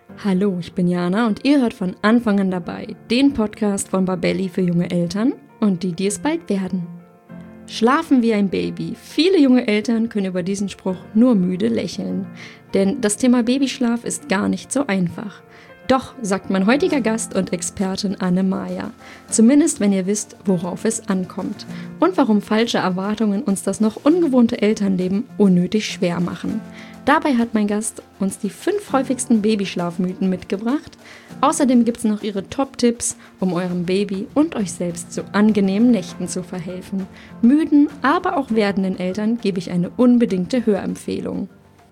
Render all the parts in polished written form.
Hallo, ich bin Jana und ihr hört von Anfang an dabei den Podcast von Babelli für junge Eltern und die es bald werden. Schlafen wie ein Baby. Viele junge Eltern können über diesen Spruch nur müde lächeln, denn das Thema Babyschlaf ist gar nicht so einfach. Doch, sagt mein heutiger Gast und Expertin Anne-Maja, zumindest wenn ihr wisst, worauf es ankommt und warum falsche Erwartungen uns das noch ungewohnte Elternleben unnötig schwer machen. Dabei hat mein Gast uns die 5 häufigsten Babyschlafmythen mitgebracht. Außerdem gibt es noch ihre Top-Tipps, um eurem Baby und euch selbst zu angenehmen Nächten zu verhelfen. Müden, aber auch werdenden Eltern gebe ich eine unbedingte Hörempfehlung.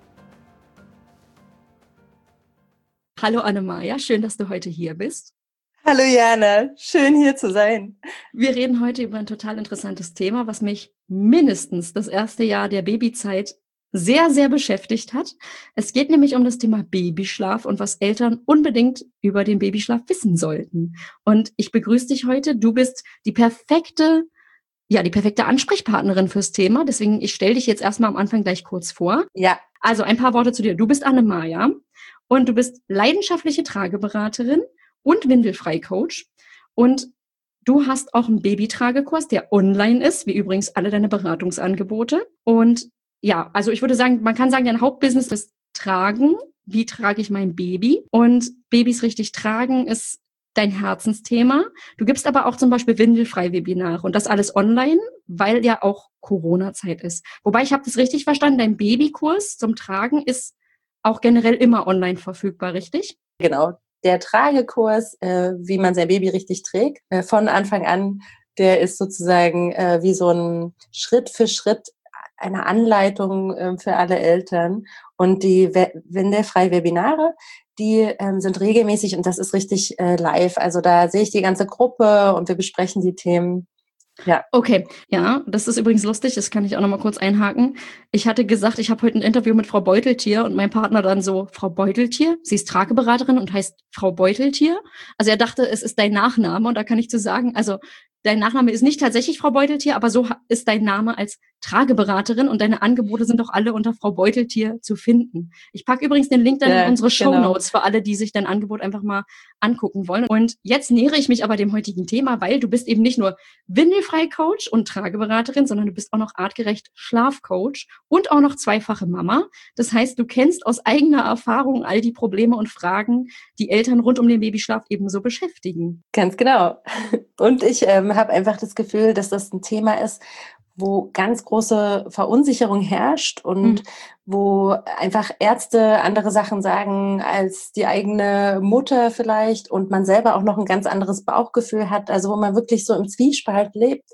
Hallo Anne-Maja, schön, dass du heute hier bist. Hallo Jana, schön hier zu sein. Wir reden heute über ein total interessantes Thema, was mich mindestens das erste Jahr der Babyzeit sehr, sehr beschäftigt hat. Es geht nämlich um das Thema Babyschlaf und was Eltern unbedingt über den Babyschlaf wissen sollten. Und ich begrüße dich heute. Du bist die perfekte Ansprechpartnerin fürs Thema. Deswegen, ich stelle dich jetzt erstmal am Anfang gleich kurz vor. Ja. Also ein paar Worte zu dir. Du bist Anne-Maja und du bist leidenschaftliche Trageberaterin und Windelfrei-Coach. Und du hast auch einen Babytragekurs, der online ist, wie übrigens alle deine Beratungsangebote. Und ja, also ich würde sagen, man kann sagen, dein Hauptbusiness ist Tragen. Wie trage ich mein Baby? Und Babys richtig tragen ist dein Herzensthema. Du gibst aber auch zum Beispiel Windelfrei-Webinare und das alles online, weil ja auch Corona-Zeit ist. Wobei, ich habe das richtig verstanden, dein Babykurs zum Tragen ist auch generell immer online verfügbar, richtig? Genau, der Tragekurs, wie man sein Baby richtig trägt, von Anfang an, der ist sozusagen wie so ein Schritt für Schritt eine Anleitung für alle Eltern. Und die Windelfrei-Webinare, die sind regelmäßig und das ist richtig live. Also da sehe ich die ganze Gruppe und wir besprechen die Themen. Ja. Okay, ja, das ist übrigens lustig, das kann ich auch noch mal kurz einhaken. Ich hatte gesagt, ich habe heute ein Interview mit Frau Beuteltier und mein Partner dann so, Frau Beuteltier? Sie ist Trageberaterin und heißt Frau Beuteltier? Also er dachte, es ist dein Nachname und da kann ich zu sagen, also dein Nachname ist nicht tatsächlich Frau Beuteltier, aber so ist dein Name als Trageberaterin und deine Angebote sind doch alle unter Frau Beuteltier zu finden. Ich packe übrigens den Link dann in unsere Shownotes für alle, die sich dein Angebot einfach mal angucken wollen. Und jetzt nähere ich mich aber dem heutigen Thema, weil du bist eben nicht nur Windelfrei-Coach und Trageberaterin, sondern du bist auch noch artgerecht Schlafcoach und auch noch zweifache Mama. Das heißt, du kennst aus eigener Erfahrung all die Probleme und Fragen, die Eltern rund um den Babyschlaf ebenso beschäftigen. Ganz genau. Und ich habe einfach das Gefühl, dass das ein Thema ist, wo ganz große Verunsicherung herrscht und wo einfach Ärzte andere Sachen sagen als die eigene Mutter vielleicht und man selber auch noch ein ganz anderes Bauchgefühl hat, also wo man wirklich so im Zwiespalt lebt,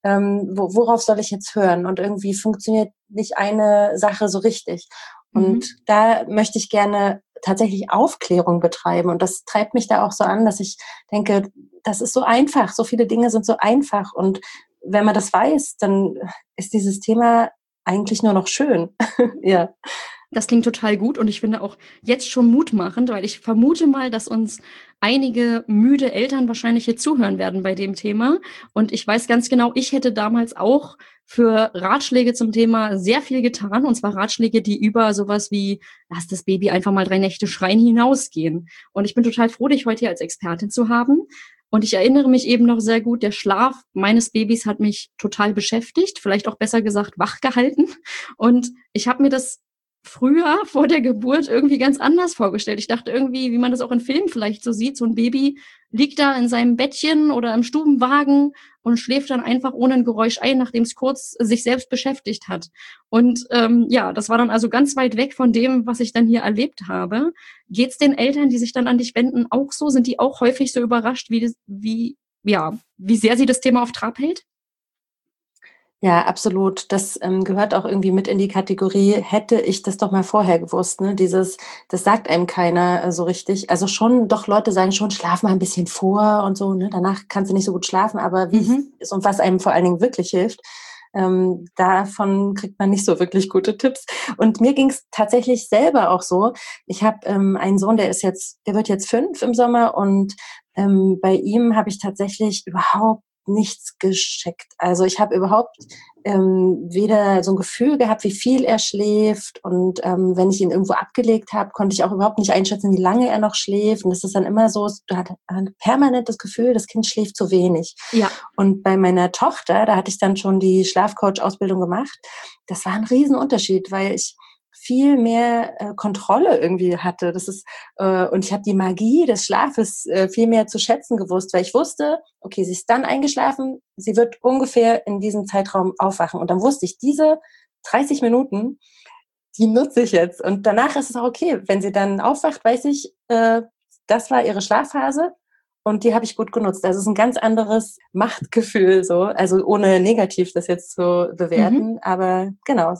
worauf soll ich jetzt hören? Und irgendwie funktioniert nicht eine Sache so richtig. Und da möchte ich gerne tatsächlich Aufklärung betreiben und das treibt mich da auch so an, dass ich denke, das ist so einfach, so viele Dinge sind so einfach und wenn man das weiß, dann ist dieses Thema eigentlich nur noch schön. Ja. Das klingt total gut und ich finde auch jetzt schon mutmachend, weil ich vermute mal, dass uns einige müde Eltern wahrscheinlich hier zuhören werden bei dem Thema. Und ich weiß ganz genau, ich hätte damals auch für Ratschläge zum Thema sehr viel getan. Und zwar Ratschläge, die über sowas wie, lass das Baby einfach mal 3 Nächte schreien, hinausgehen. Und ich bin total froh, dich heute hier als Expertin zu haben. Und ich erinnere mich eben noch sehr gut, der Schlaf meines Babys hat mich total beschäftigt, vielleicht auch besser gesagt wach gehalten. Und ich habe mir das früher vor der Geburt irgendwie ganz anders vorgestellt. Ich dachte irgendwie, wie man das auch in Filmen vielleicht so sieht, so ein Baby liegt da in seinem Bettchen oder im Stubenwagen und schläft dann einfach ohne ein Geräusch ein, nachdem es kurz sich selbst beschäftigt hat. Und das war dann also ganz weit weg von dem, was ich dann hier erlebt habe. Geht's den Eltern, die sich dann an dich wenden, auch so? Sind die auch häufig so überrascht, wie sehr sie das Thema auf Trab hält? Ja, absolut. Das gehört auch irgendwie mit in die Kategorie, hätte ich das doch mal vorher gewusst, ne? Das sagt einem keiner so richtig. Also schon, doch Leute sagen schon, schlaf mal ein bisschen vor und so, ne? Danach kannst du nicht so gut schlafen, aber wie es ist und was einem vor allen Dingen wirklich hilft, davon kriegt man nicht so wirklich gute Tipps. Und mir ging es tatsächlich selber auch so. Ich habe einen Sohn, der wird jetzt 5 im Sommer und bei ihm habe ich tatsächlich überhaupt nichts gescheckt. Also ich habe überhaupt weder so ein Gefühl gehabt, wie viel er schläft. Und wenn ich ihn irgendwo abgelegt habe, konnte ich auch überhaupt nicht einschätzen, wie lange er noch schläft. Und das ist dann immer so, du hast permanent das Gefühl, das Kind schläft zu wenig. Ja. Und bei meiner Tochter, da hatte ich dann schon die Schlafcoach-Ausbildung gemacht, das war ein Riesenunterschied, weil ich viel mehr Kontrolle irgendwie hatte. Das ist und ich habe die Magie des Schlafes viel mehr zu schätzen gewusst, weil ich wusste, okay, sie ist dann eingeschlafen, sie wird ungefähr in diesem Zeitraum aufwachen. Und dann wusste ich, diese 30 Minuten, die nutze ich jetzt. Und danach ist es auch okay. Wenn sie dann aufwacht, weiß ich, das war ihre Schlafphase und die habe ich gut genutzt. Also es ist ein ganz anderes Machtgefühl, so, also ohne negativ das jetzt zu bewerten, aber genau.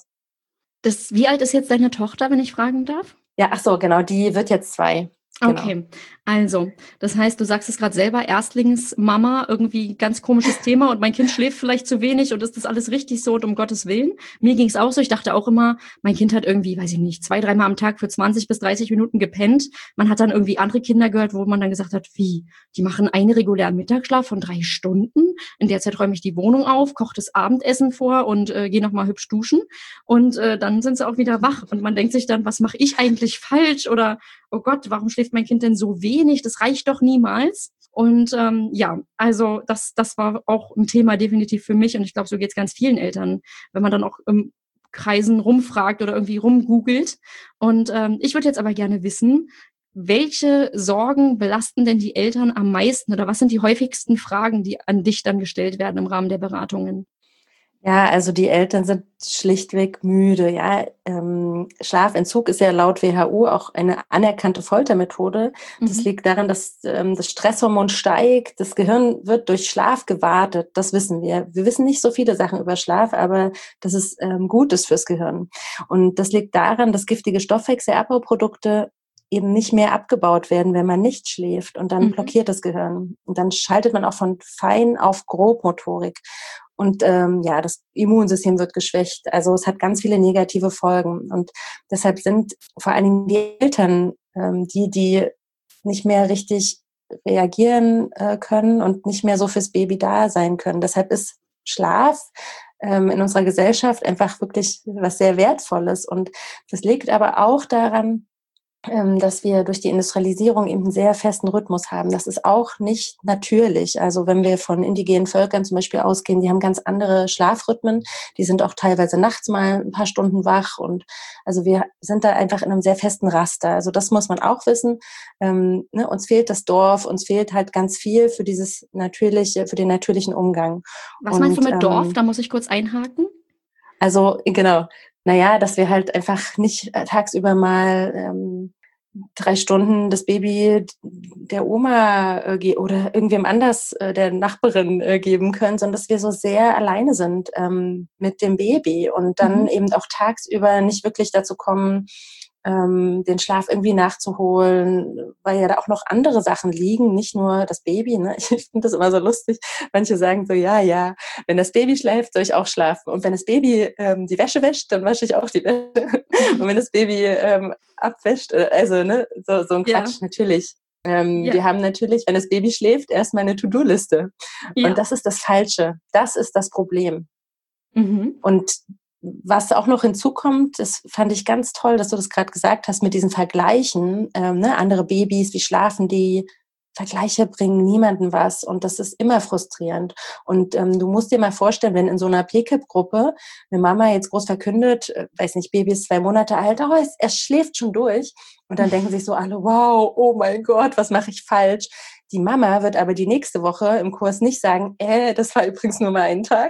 Wie alt ist jetzt deine Tochter, wenn ich fragen darf? Ja, ach so, genau, die wird jetzt 2. Genau. Okay, also, das heißt, du sagst es gerade selber, Erstlingsmama, irgendwie ganz komisches Thema und mein Kind schläft vielleicht zu wenig und ist das alles richtig so und um Gottes Willen? Mir ging es auch so, ich dachte auch immer, mein Kind hat irgendwie, weiß ich nicht, 2, 3 Mal am Tag für 20 bis 30 Minuten gepennt. Man hat dann irgendwie andere Kinder gehört, wo man dann gesagt hat, wie, die machen einen regulären Mittagsschlaf von 3 Stunden, in der Zeit räume ich die Wohnung auf, koche das Abendessen vor und gehe nochmal hübsch duschen und dann sind sie auch wieder wach und man denkt sich dann, was mache ich eigentlich falsch oder oh Gott, warum schläft mein Kind denn so wenig? Das reicht doch niemals. Und ja, also das war auch ein Thema definitiv für mich und ich glaube, so geht es ganz vielen Eltern, wenn man dann auch im Kreisen rumfragt oder irgendwie rumgoogelt. Und ich würde jetzt aber gerne wissen, welche Sorgen belasten denn die Eltern am meisten oder was sind die häufigsten Fragen, die an dich dann gestellt werden im Rahmen der Beratungen? Ja, also die Eltern sind schlichtweg müde. Ja, Schlafentzug ist ja laut WHO auch eine anerkannte Foltermethode. Das liegt daran, dass das Stresshormon steigt. Das Gehirn wird durch Schlaf gewartet. Das wissen wir. Wir wissen nicht so viele Sachen über Schlaf, aber dass es gut ist fürs Gehirn. Und das liegt daran, dass giftige Stoffwechselabbauprodukte eben nicht mehr abgebaut werden, wenn man nicht schläft. Und dann blockiert das Gehirn. Und dann schaltet man auch von Fein auf Grobmotorik. Und ja, das Immunsystem wird geschwächt. Also es hat ganz viele negative Folgen. Und deshalb sind vor allen Dingen die Eltern, die nicht mehr richtig reagieren können und nicht mehr so fürs Baby da sein können. Deshalb ist Schlaf in unserer Gesellschaft einfach wirklich was sehr Wertvolles. Und das liegt aber auch daran, dass wir durch die Industrialisierung eben einen sehr festen Rhythmus haben. Das ist auch nicht natürlich. Also wenn wir von indigenen Völkern zum Beispiel ausgehen, die haben ganz andere Schlafrhythmen. Die sind auch teilweise nachts mal ein paar Stunden wach. Und also wir sind da einfach in einem sehr festen Raster. Also das muss man auch wissen. Uns fehlt das Dorf, uns fehlt halt ganz viel für dieses natürliche, für den natürlichen Umgang. Was meinst du mit Dorf? Da muss ich kurz einhaken. Also genau. Naja, dass wir halt einfach nicht tagsüber mal 3 Stunden das Baby der Oma oder irgendwem anders, der Nachbarin geben können, sondern dass wir so sehr alleine sind mit dem Baby und dann eben auch tagsüber nicht wirklich dazu kommen, den Schlaf irgendwie nachzuholen, weil ja da auch noch andere Sachen liegen, nicht nur das Baby. Ne? Ich finde das immer so lustig. Manche sagen so, ja, wenn das Baby schläft, soll ich auch schlafen. Und wenn das Baby die Wäsche wäscht, dann wasche ich auch die Wäsche. Und wenn das Baby abwäscht, also ne, so ein Quatsch, natürlich. Wir haben natürlich, wenn das Baby schläft, erstmal eine To-Do-Liste. Ja. Und das ist das Falsche. Das ist das Problem. Und was auch noch hinzukommt, das fand ich ganz toll, dass du das gerade gesagt hast, mit diesen Vergleichen, andere Babys, wie schlafen die? Vergleiche bringen niemandem was und das ist immer frustrierend. Und du musst dir mal vorstellen, wenn in so einer PKIP-Gruppe eine Mama jetzt groß verkündet, weiß nicht, Baby ist 2 Monate alt, oh, er schläft schon durch. Und dann denken sich so alle, wow, oh mein Gott, was mache ich falsch? Die Mama wird aber die nächste Woche im Kurs nicht sagen, das war übrigens nur mal ein Tag,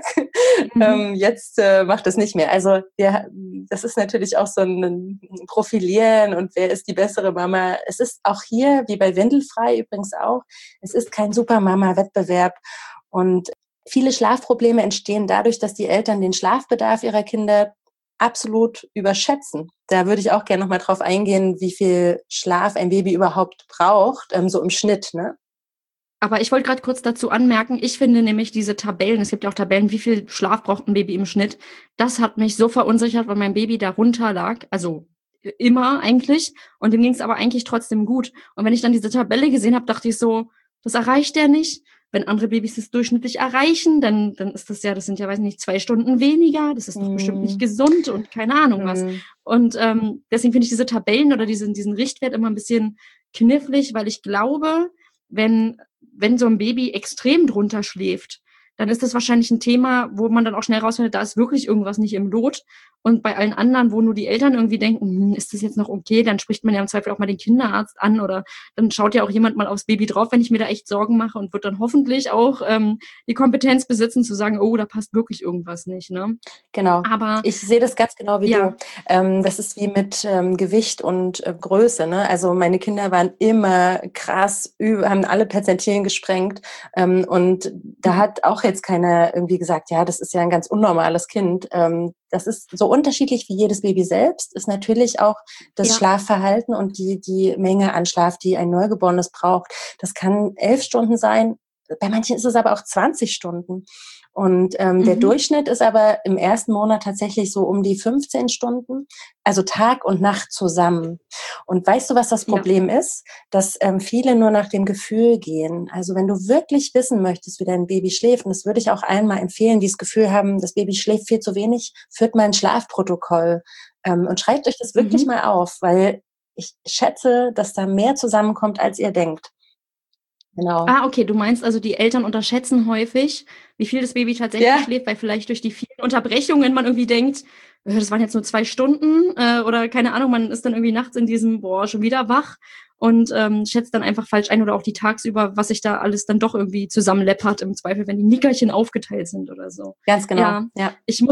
jetzt macht das nicht mehr. Also das ist natürlich auch so ein Profilieren und wer ist die bessere Mama. Es ist auch hier, wie bei Windelfrei übrigens auch, es ist kein Super-Mama-Wettbewerb und viele Schlafprobleme entstehen dadurch, dass die Eltern den Schlafbedarf ihrer Kinder absolut überschätzen. Da würde ich auch gerne nochmal drauf eingehen, wie viel Schlaf ein Baby überhaupt braucht, so im Schnitt, ne? Aber ich wollte gerade kurz dazu anmerken, ich finde nämlich diese Tabellen, es gibt ja auch Tabellen, wie viel Schlaf braucht ein Baby im Schnitt, das hat mich so verunsichert, weil mein Baby darunter lag, also immer eigentlich, und dem ging es aber eigentlich trotzdem gut. Und wenn ich dann diese Tabelle gesehen habe, dachte ich so, das erreicht er nicht, wenn andere Babys das durchschnittlich erreichen, dann ist das ja, das sind ja, weiß nicht, 2 Stunden weniger, das ist doch bestimmt nicht gesund und keine Ahnung was. Und deswegen finde ich diese Tabellen oder diesen Richtwert immer ein bisschen knifflig, weil ich glaube, wenn so ein Baby extrem drunter schläft, dann ist das wahrscheinlich ein Thema, wo man dann auch schnell rausfindet, da ist wirklich irgendwas nicht im Lot. Und bei allen anderen, wo nur die Eltern irgendwie denken, ist das jetzt noch okay, dann spricht man ja im Zweifel auch mal den Kinderarzt an oder dann schaut ja auch jemand mal aufs Baby drauf, wenn ich mir da echt Sorgen mache und wird dann hoffentlich auch die Kompetenz besitzen, zu sagen, oh, da passt wirklich irgendwas nicht. Ne? Genau. Aber ich sehe das ganz genau wie du. Das ist wie mit Gewicht und Größe. Ne? Also meine Kinder waren immer krass, haben alle Perzentilien gesprengt. Und da hat auch jetzt keiner irgendwie gesagt, ja, das ist ja ein ganz unnormales Kind. Das ist so unterschiedlich wie jedes Baby selbst, ist natürlich auch das Schlafverhalten und die Menge an Schlaf, die ein Neugeborenes braucht. Das kann 11 Stunden sein. Bei manchen ist es aber auch 20 Stunden. Und der Durchschnitt ist aber im ersten Monat tatsächlich so um die 15 Stunden, also Tag und Nacht zusammen. Und weißt du, was das Problem ist? Dass viele nur nach dem Gefühl gehen. Also wenn du wirklich wissen möchtest, wie dein Baby schläft, und das würde ich auch allen mal empfehlen, die das Gefühl haben, das Baby schläft viel zu wenig, führt mal ein Schlafprotokoll und schreibt euch das wirklich mal auf, weil ich schätze, dass da mehr zusammenkommt, als ihr denkt. Genau. Ah, okay, du meinst also, die Eltern unterschätzen häufig, wie viel das Baby tatsächlich schläft, weil vielleicht durch die vielen Unterbrechungen man irgendwie denkt, das waren jetzt nur 2 Stunden oder keine Ahnung, man ist dann irgendwie nachts in diesem, schon wieder wach und schätzt dann einfach falsch ein oder auch die tagsüber, was sich da alles dann doch irgendwie zusammenleppert, im Zweifel, wenn die Nickerchen aufgeteilt sind oder so. Ganz genau, ja.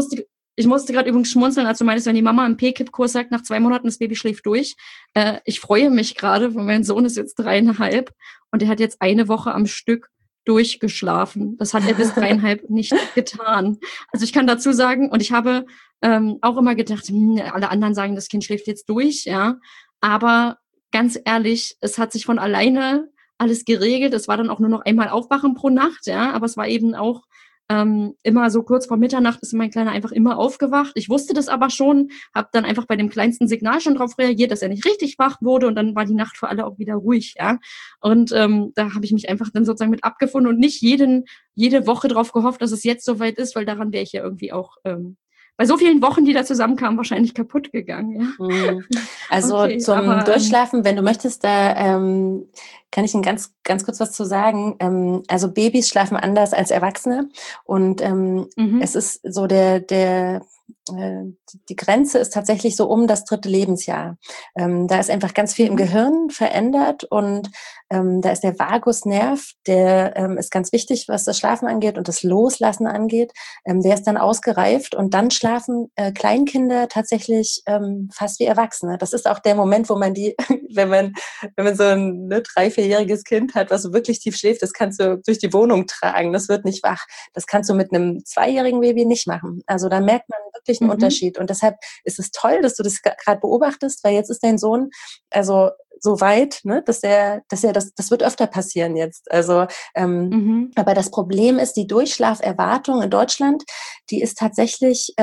Ich musste gerade übrigens schmunzeln, als du meintest, wenn die Mama im PKIP-Kurs sagt, nach 2 Monaten das Baby schläft durch. Ich freue mich gerade, weil mein Sohn ist jetzt 3,5 und der hat jetzt 1 Woche am Stück durchgeschlafen. Das hat er bis 3,5 nicht getan. Also ich kann dazu sagen, und ich habe auch immer gedacht, alle anderen sagen, das Kind schläft jetzt durch, ja. Aber ganz ehrlich, es hat sich von alleine alles geregelt. Es war dann auch nur noch einmal Aufwachen pro Nacht, ja. Aber es war eben auch immer so kurz vor Mitternacht ist mein Kleiner einfach immer aufgewacht. Ich wusste das aber schon, habe dann einfach bei dem kleinsten Signal schon drauf reagiert, dass er nicht richtig wach wurde und dann war die Nacht für alle auch wieder ruhig, ja. Und da habe ich mich einfach dann sozusagen mit abgefunden und nicht jede Woche drauf gehofft, dass es jetzt soweit ist, weil daran wäre ich ja irgendwie auch bei so vielen Wochen, die da zusammenkamen, wahrscheinlich kaputt gegangen, ja. Also okay, zum Durchschlafen, wenn du möchtest, da kann ich Ihnen ganz kurz was zu sagen. Also Babys schlafen anders als Erwachsene und es ist so die Grenze ist tatsächlich so um das 3. Lebensjahr. Da ist einfach ganz viel im Gehirn verändert und da ist der Vagusnerv, der ist ganz wichtig, was das Schlafen angeht und das Loslassen angeht. Der ist dann ausgereift und dann schlafen Kleinkinder tatsächlich fast wie Erwachsene. Das ist auch der Moment, wo man wenn man so ein 3-4-jähriges Kind hat, was so wirklich tief schläft, das kannst du durch die Wohnung tragen, das wird nicht wach. Das kannst du mit einem 2-jährigen Baby nicht machen. Also da merkt man wirklich einen Unterschied. Und deshalb ist es toll, dass du das gerade beobachtest, weil jetzt ist dein Sohn also so weit, ne, dass das wird öfter passieren jetzt. Also, aber das Problem ist, die Durchschlaferwartung in Deutschland, die ist tatsächlich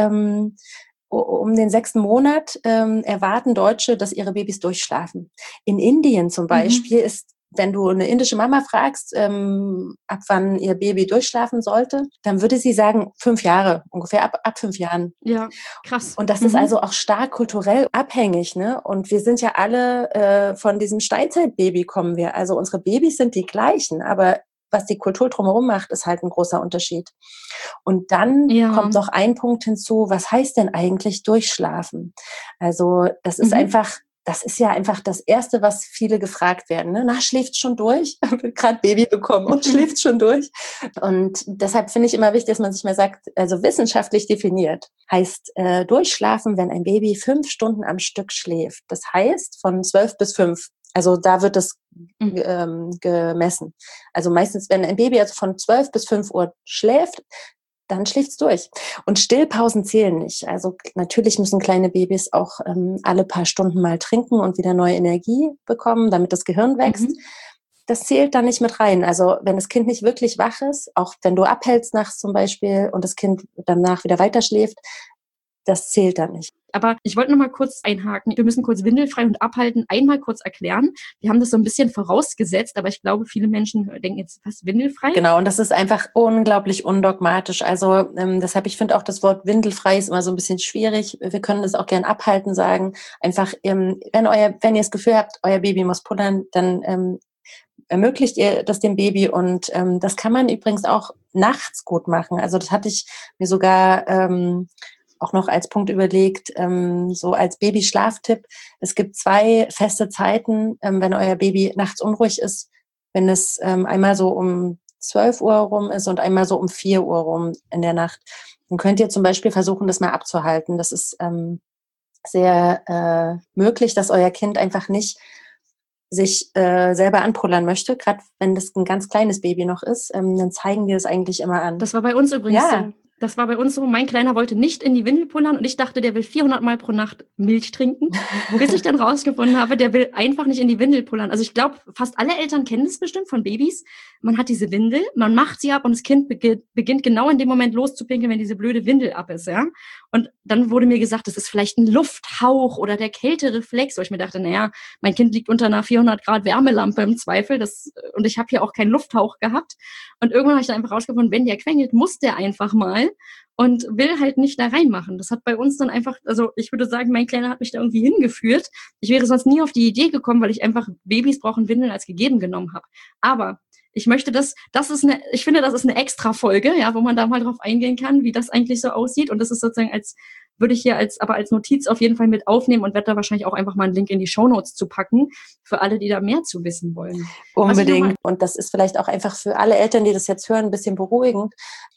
um den 6. Monat erwarten Deutsche, dass ihre Babys durchschlafen. In Indien zum Beispiel ist, wenn du eine indische Mama fragst, ab wann ihr Baby durchschlafen sollte, dann würde sie sagen 5 Jahre, ungefähr ab 5 Jahren. Ja, krass. Und das ist also auch stark kulturell abhängig, ne? Und wir sind ja alle von diesem Steinzeitbaby kommen wir. Also unsere Babys sind die gleichen, aber was die Kultur drumherum macht, ist halt ein großer Unterschied. Und dann kommt noch ein Punkt hinzu, was heißt denn eigentlich durchschlafen? Also das ist das ist ja einfach das Erste, was viele gefragt werden. Ne? Na, schläft schon durch? Gerade Baby bekommen und schläft schon durch. Und deshalb finde ich immer wichtig, dass man sich mal sagt, also wissenschaftlich definiert, heißt durchschlafen, wenn ein Baby 5 Stunden am Stück schläft. Das heißt von 12 bis 5. Also da wird das gemessen. Also meistens, wenn ein Baby also von 12 bis 5 Uhr schläft, dann schläft's durch. Und Stillpausen zählen nicht. Also natürlich müssen kleine Babys auch alle paar Stunden mal trinken und wieder neue Energie bekommen, damit das Gehirn wächst. Das zählt da nicht mit rein. Also wenn das Kind nicht wirklich wach ist, auch wenn du abhältst nachts zum Beispiel und das Kind danach wieder weiter schläft, das zählt dann nicht. Aber ich wollte noch mal kurz einhaken. Wir müssen kurz windelfrei und abhalten einmal kurz erklären. Wir haben das so ein bisschen vorausgesetzt, aber ich glaube, viele Menschen denken jetzt, was, windelfrei? Genau, und das ist einfach unglaublich undogmatisch. Also deshalb, ich finde auch das Wort windelfrei ist immer so ein bisschen schwierig. Wir können das auch gern abhalten sagen. Einfach, wenn ihr das Gefühl habt, euer Baby muss pullern, dann ermöglicht ihr das dem Baby. Und das kann man übrigens auch nachts gut machen. Also das hatte ich mir sogar auch noch als Punkt überlegt, so als Babyschlaftipp. Es gibt 2 feste Zeiten, wenn euer Baby nachts unruhig ist, wenn es einmal so um 12 Uhr rum ist und einmal so um 4 Uhr rum in der Nacht. Dann könnt ihr zum Beispiel versuchen, das mal abzuhalten. Das ist sehr möglich, dass euer Kind einfach nicht sich selber anpullern möchte, gerade wenn das ein ganz kleines Baby noch ist, dann zeigen wir es eigentlich immer an. Das war bei uns übrigens so. Das war bei uns so, mein Kleiner wollte nicht in die Windel pullern und ich dachte, der will 400 Mal pro Nacht Milch trinken, bis ich dann rausgefunden habe, der will einfach nicht in die Windel pullern. Also ich glaube, fast alle Eltern kennen das bestimmt von Babys. Man hat diese Windel, man macht sie ab und das Kind beginnt genau in dem Moment loszupinkeln, wenn diese blöde Windel ab ist, ja. Und dann wurde mir gesagt, das ist vielleicht ein Lufthauch oder der Kältereflex, wo ich mir dachte, naja, mein Kind liegt unter einer 400 Grad Wärmelampe im Zweifel, und ich habe hier auch keinen Lufthauch gehabt. Und irgendwann habe ich dann einfach rausgefunden, wenn der quengelt, muss der einfach mal und will halt nicht da reinmachen. Das hat bei uns dann einfach, also ich würde sagen, mein Kleiner hat mich da irgendwie hingeführt. Ich wäre sonst nie auf die Idee gekommen, weil ich einfach Babys brauchen Windeln als gegeben genommen habe. Aber ich möchte ich finde, das ist eine extra Folge, ja, wo man da mal drauf eingehen kann, wie das eigentlich so aussieht. Und das ist sozusagen würde ich hier als Notiz auf jeden Fall mit aufnehmen und werde da wahrscheinlich auch einfach mal einen Link in die Shownotes zu packen, für alle, die da mehr zu wissen wollen. Unbedingt. Und das ist vielleicht auch einfach für alle Eltern, die das jetzt hören, ein bisschen beruhigend.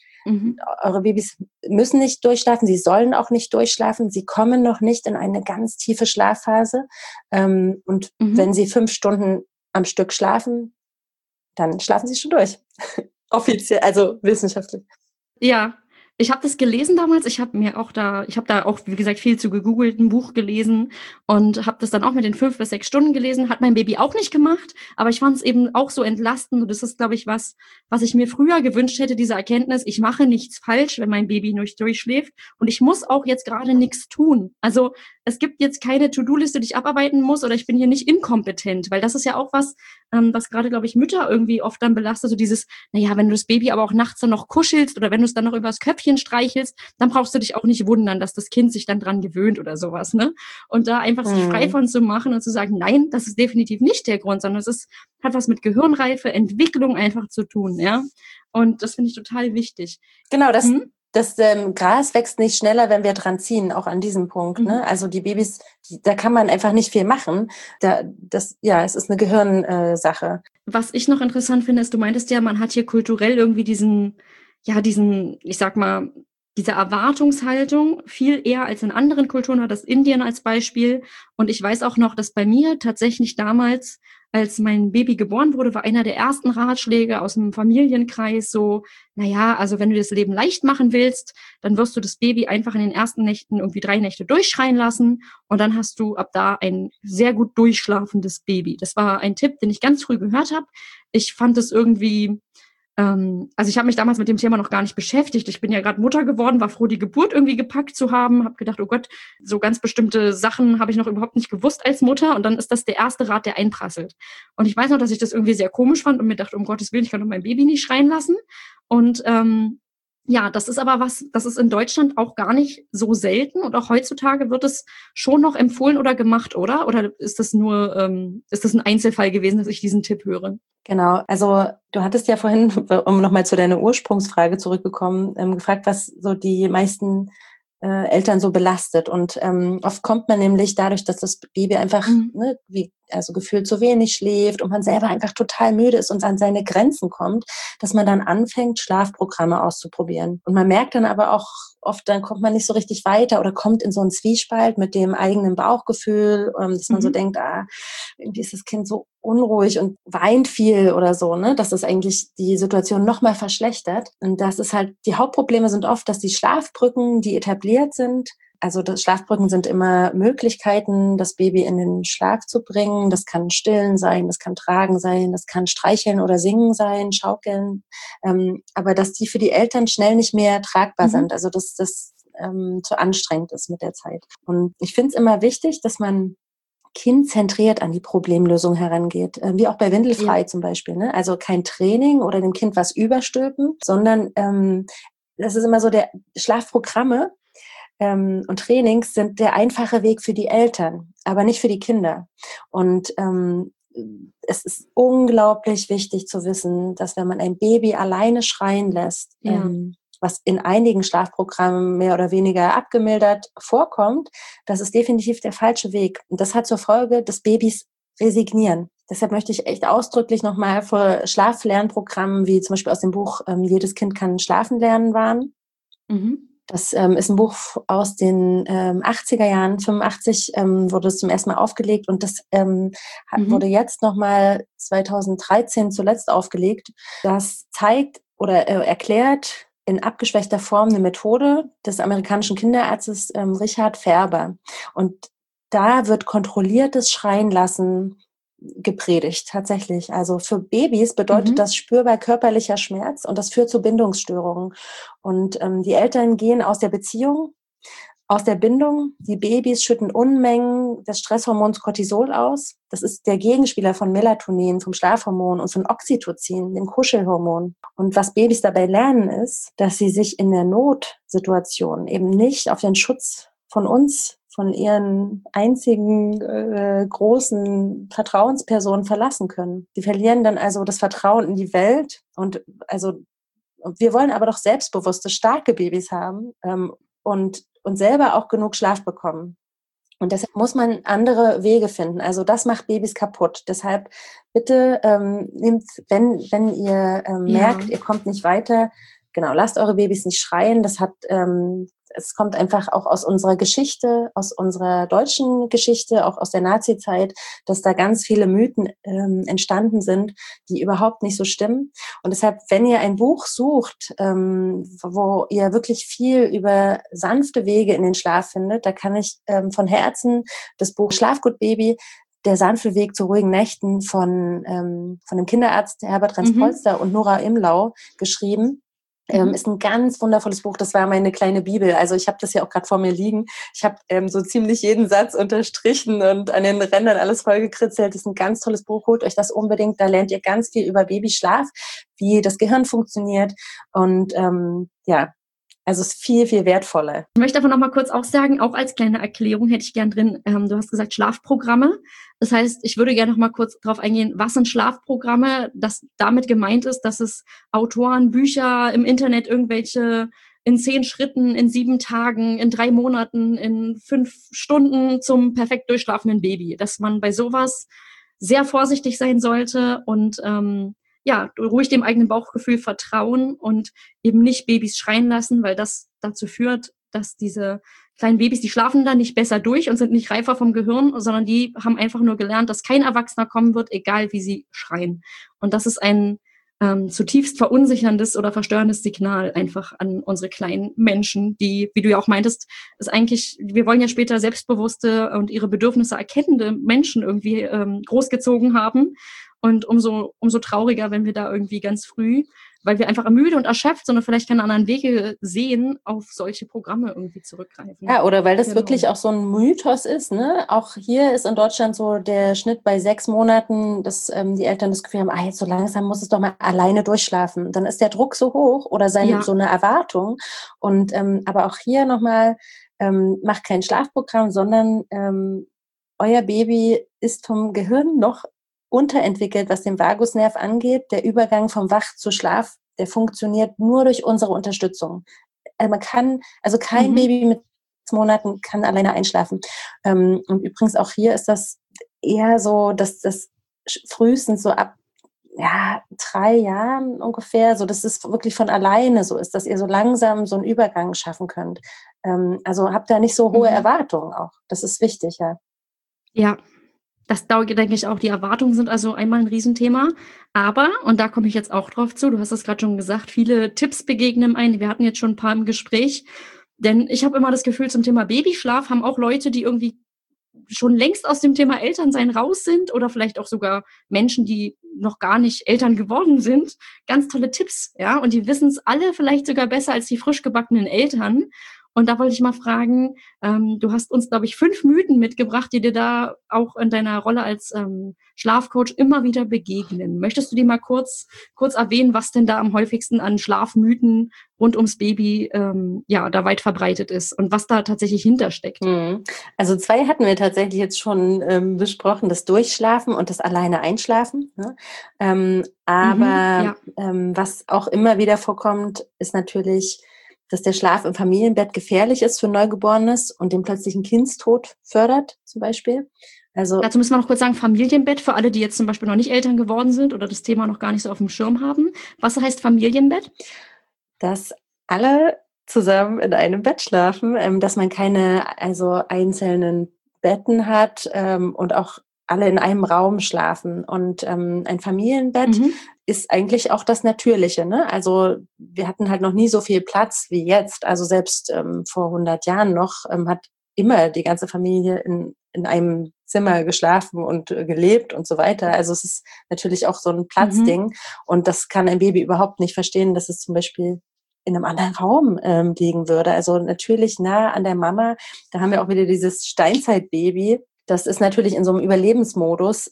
Eure Babys müssen nicht durchschlafen, sie sollen auch nicht durchschlafen, sie kommen noch nicht in eine ganz tiefe Schlafphase. Und wenn sie 5 Stunden am Stück schlafen, dann schlafen sie schon durch. Offiziell, also wissenschaftlich. Ja, ich habe das gelesen damals. Ich habe da auch, wie gesagt, viel zu gegoogelt, ein Buch gelesen und habe das dann auch mit den 5 bis 6 Stunden gelesen. Hat mein Baby auch nicht gemacht, aber ich fand es eben auch so entlastend. Und das ist, glaube ich, was ich mir früher gewünscht hätte, diese Erkenntnis, ich mache nichts falsch, wenn mein Baby nicht durchschläft. Und ich muss auch jetzt gerade nichts tun. Also es gibt jetzt keine To-Do-Liste, die ich abarbeiten muss, oder ich bin hier nicht inkompetent, weil das ist ja auch was gerade, glaube ich, Mütter irgendwie oft dann belastet, so dieses, naja, wenn du das Baby aber auch nachts dann noch kuschelst oder wenn du es dann noch übers Köpfchen streichelst, dann brauchst du dich auch nicht wundern, dass das Kind sich dann dran gewöhnt oder sowas, ne? Und da einfach sich frei von zu machen und zu sagen, nein, das ist definitiv nicht der Grund, sondern hat was mit Gehirnreife, Entwicklung einfach zu tun, ja? Und das finde ich total wichtig. Genau, das Gras wächst nicht schneller, wenn wir dran ziehen, auch an diesem Punkt. Ne? Also die Babys, da kann man einfach nicht viel machen. Es ist eine Gehirnsache. Was ich noch interessant finde, ist, du meintest ja, man hat hier kulturell irgendwie diesen, ich sag mal, diese Erwartungshaltung viel eher als in anderen Kulturen, hat das Indien als Beispiel. Und ich weiß auch noch, dass bei mir tatsächlich damals, als mein Baby geboren wurde, war einer der ersten Ratschläge aus dem Familienkreis so, naja, also wenn du das Leben leicht machen willst, dann wirst du das Baby einfach in den ersten Nächten irgendwie 3 Nächte durchschreien lassen und dann hast du ab da ein sehr gut durchschlafendes Baby. Das war ein Tipp, den ich ganz früh gehört habe. Ich fand es irgendwie, also ich habe mich damals mit dem Thema noch gar nicht beschäftigt. Ich bin ja gerade Mutter geworden, war froh, die Geburt irgendwie gepackt zu haben, habe gedacht, oh Gott, so ganz bestimmte Sachen habe ich noch überhaupt nicht gewusst als Mutter und dann ist das der erste Rat, der einprasselt. Und ich weiß noch, dass ich das irgendwie sehr komisch fand und mir dachte, um Gottes Willen, ich kann doch mein Baby nicht schreien lassen. Und das ist aber das ist in Deutschland auch gar nicht so selten und auch heutzutage wird es schon noch empfohlen oder gemacht, oder? Oder ist das ist das ein Einzelfall gewesen, dass ich diesen Tipp höre? Genau, also du hattest ja vorhin, um nochmal zu deiner Ursprungsfrage zurückgekommen, gefragt, was so die meisten Eltern so belastet. Und oft kommt man nämlich dadurch, dass das Baby einfach gefühlt zu wenig schläft und man selber einfach total müde ist und an seine Grenzen kommt, dass man dann anfängt, Schlafprogramme auszuprobieren. Und man merkt dann aber auch oft, dann kommt man nicht so richtig weiter oder kommt in so einen Zwiespalt mit dem eigenen Bauchgefühl, dass man so denkt, irgendwie ist das Kind so unruhig und weint viel oder so, ne? Dass das eigentlich die Situation noch mal verschlechtert. Und das ist halt, die Hauptprobleme sind oft, dass die Schlafbrücken, die etabliert sind, also Schlafbrücken sind immer Möglichkeiten, das Baby in den Schlaf zu bringen. Das kann Stillen sein, das kann Tragen sein, das kann Streicheln oder Singen sein, Schaukeln. Aber dass die für die Eltern schnell nicht mehr tragbar sind. Also das zu anstrengend ist mit der Zeit. Und ich finde es immer wichtig, dass man kindzentriert an die Problemlösung herangeht, wie auch bei Windelfrei zum Beispiel. Ne? Also kein Training oder dem Kind was überstülpen, sondern das ist immer so, der Schlafprogramme und Trainings sind der einfache Weg für die Eltern, aber nicht für die Kinder. Und es ist unglaublich wichtig zu wissen, dass wenn man ein Baby alleine schreien lässt, was in einigen Schlafprogrammen mehr oder weniger abgemildert vorkommt, das ist definitiv der falsche Weg. Und das hat zur Folge, dass Babys resignieren. Deshalb möchte ich echt ausdrücklich nochmal vor Schlaflernprogrammen, wie zum Beispiel aus dem Buch Jedes Kind kann schlafen lernen, warnen. Das ist ein Buch aus den 80er Jahren, 85 wurde es zum ersten Mal aufgelegt und das wurde jetzt nochmal 2013 zuletzt aufgelegt. Das zeigt oder erklärt in abgeschwächter Form eine Methode des amerikanischen Kinderarztes Richard Ferber. Und da wird kontrolliertes Schreien lassen gepredigt, tatsächlich. Also für Babys bedeutet das spürbar körperlicher Schmerz und das führt zu Bindungsstörungen. Und die Eltern gehen aus der Beziehung, aus der Bindung. Die Babys schütten Unmengen des Stresshormons Cortisol aus. Das ist der Gegenspieler von Melatonin, vom Schlafhormon und von Oxytocin, dem Kuschelhormon. Und was Babys dabei lernen ist, dass sie sich in der Notsituation eben nicht auf den Schutz von uns, von ihren einzigen großen Vertrauenspersonen verlassen können. Die verlieren dann also das Vertrauen in die Welt und wir wollen aber doch selbstbewusste, starke Babys haben und selber auch genug Schlaf bekommen. Und deshalb muss man andere Wege finden. Also das macht Babys kaputt. Deshalb bitte nehmt, wenn ihr merkt, ihr kommt nicht weiter, genau, lasst eure Babys nicht schreien. Es kommt einfach auch aus unserer Geschichte, aus unserer deutschen Geschichte, auch aus der Nazi-Zeit, dass da ganz viele Mythen entstanden sind, die überhaupt nicht so stimmen. Und deshalb, wenn ihr ein Buch sucht, wo ihr wirklich viel über sanfte Wege in den Schlaf findet, da kann ich von Herzen das Buch Schlafgut Baby, der sanfte Weg zu ruhigen Nächten von dem Kinderarzt Herbert Renz-Polster und Nora Imlau geschrieben. Ist ein ganz wundervolles Buch. Das war meine kleine Bibel. Also ich habe das ja auch gerade vor mir liegen. Ich habe so ziemlich jeden Satz unterstrichen und an den Rändern alles vollgekritzelt. Das ist ein ganz tolles Buch. Holt euch das unbedingt. Da lernt ihr ganz viel über Babyschlaf, wie das Gehirn funktioniert. Und also es ist viel, viel wertvoller. Ich möchte aber noch mal kurz auch sagen, auch als kleine Erklärung hätte ich gern drin, du hast gesagt Schlafprogramme. Das heißt, ich würde gerne noch mal kurz darauf eingehen, was sind Schlafprogramme, dass damit gemeint ist, dass es Autoren, Bücher im Internet, irgendwelche in 10 Schritten, in 7 Tagen, in 3 Monaten, in 5 Stunden zum perfekt durchschlafenden Baby. Dass man bei sowas sehr vorsichtig sein sollte und ruhig dem eigenen Bauchgefühl vertrauen und eben nicht Babys schreien lassen, weil das dazu führt, dass diese kleinen Babys, die schlafen dann nicht besser durch und sind nicht reifer vom Gehirn, sondern die haben einfach nur gelernt, dass kein Erwachsener kommen wird, egal wie sie schreien. Und das ist ein zutiefst verunsicherndes oder verstörendes Signal einfach an unsere kleinen Menschen, die, wie du ja auch meintest, ist eigentlich, wir wollen ja später selbstbewusste und ihre Bedürfnisse erkennende Menschen irgendwie großgezogen haben. Und umso trauriger, wenn wir da irgendwie ganz früh, weil wir einfach müde und erschöpft, sondern vielleicht keine anderen Wege sehen, auf solche Programme irgendwie zurückgreifen. Ja, oder weil das wirklich auch so ein Mythos ist, ne? Auch hier ist in Deutschland so der Schnitt bei 6 Monaten, dass die Eltern das Gefühl haben, jetzt so langsam muss es doch mal alleine durchschlafen. Dann ist der Druck so hoch oder so eine Erwartung. Und aber auch hier nochmal, macht kein Schlafprogramm, sondern euer Baby ist vom Gehirn noch unterentwickelt, was den Vagusnerv angeht. Der Übergang vom Wach zu Schlaf, der funktioniert nur durch unsere Unterstützung. Kein Baby mit 6 Monaten kann alleine einschlafen. Und übrigens auch hier ist das eher so, dass das frühestens so ab 3 Jahren ungefähr, so dass es wirklich von alleine so ist, dass ihr so langsam so einen Übergang schaffen könnt. Also habt da nicht so hohe Erwartungen auch. Das ist wichtig, ja. Ja. Das denke ich auch, die Erwartungen sind also einmal ein Riesenthema. Aber, und da komme ich jetzt auch drauf zu, du hast es gerade schon gesagt, viele Tipps begegnen einem. Wir hatten jetzt schon ein paar im Gespräch. Denn ich habe immer das Gefühl, zum Thema Babyschlaf haben auch Leute, die irgendwie schon längst aus dem Thema Elternsein raus sind oder vielleicht auch sogar Menschen, die noch gar nicht Eltern geworden sind, ganz tolle Tipps. Ja, und die wissen es alle vielleicht sogar besser als die frisch gebackenen Eltern. Und da wollte ich mal fragen, du hast uns, glaube ich, 5 Mythen mitgebracht, die dir da auch in deiner Rolle als Schlafcoach immer wieder begegnen. Möchtest du die mal kurz erwähnen, was denn da am häufigsten an Schlafmythen rund ums Baby da weit verbreitet ist und was da tatsächlich hintersteckt? Also 2 hatten wir tatsächlich jetzt schon besprochen, das Durchschlafen und das alleine Einschlafen. Ne? Was auch immer wieder vorkommt, ist natürlich, dass der Schlaf im Familienbett gefährlich ist für Neugeborenes und den plötzlichen Kindstod fördert, zum Beispiel. Also, dazu müssen wir noch kurz sagen, Familienbett, für alle, die jetzt zum Beispiel noch nicht Eltern geworden sind oder das Thema noch gar nicht so auf dem Schirm haben. Was heißt Familienbett? Dass alle zusammen in einem Bett schlafen, dass man keine einzelnen Betten hat und auch alle in einem Raum schlafen. Und ein Familienbett ist eigentlich auch das Natürliche. Ne? Also wir hatten halt noch nie so viel Platz wie jetzt. Also selbst vor 100 Jahren noch hat immer die ganze Familie in einem Zimmer geschlafen und gelebt und so weiter. Also es ist natürlich auch so ein Platzding. Und das kann ein Baby überhaupt nicht verstehen, dass es zum Beispiel in einem anderen Raum liegen würde. Also natürlich nah an der Mama. Da haben wir auch wieder dieses Steinzeitbaby. Das ist natürlich in so einem Überlebensmodus.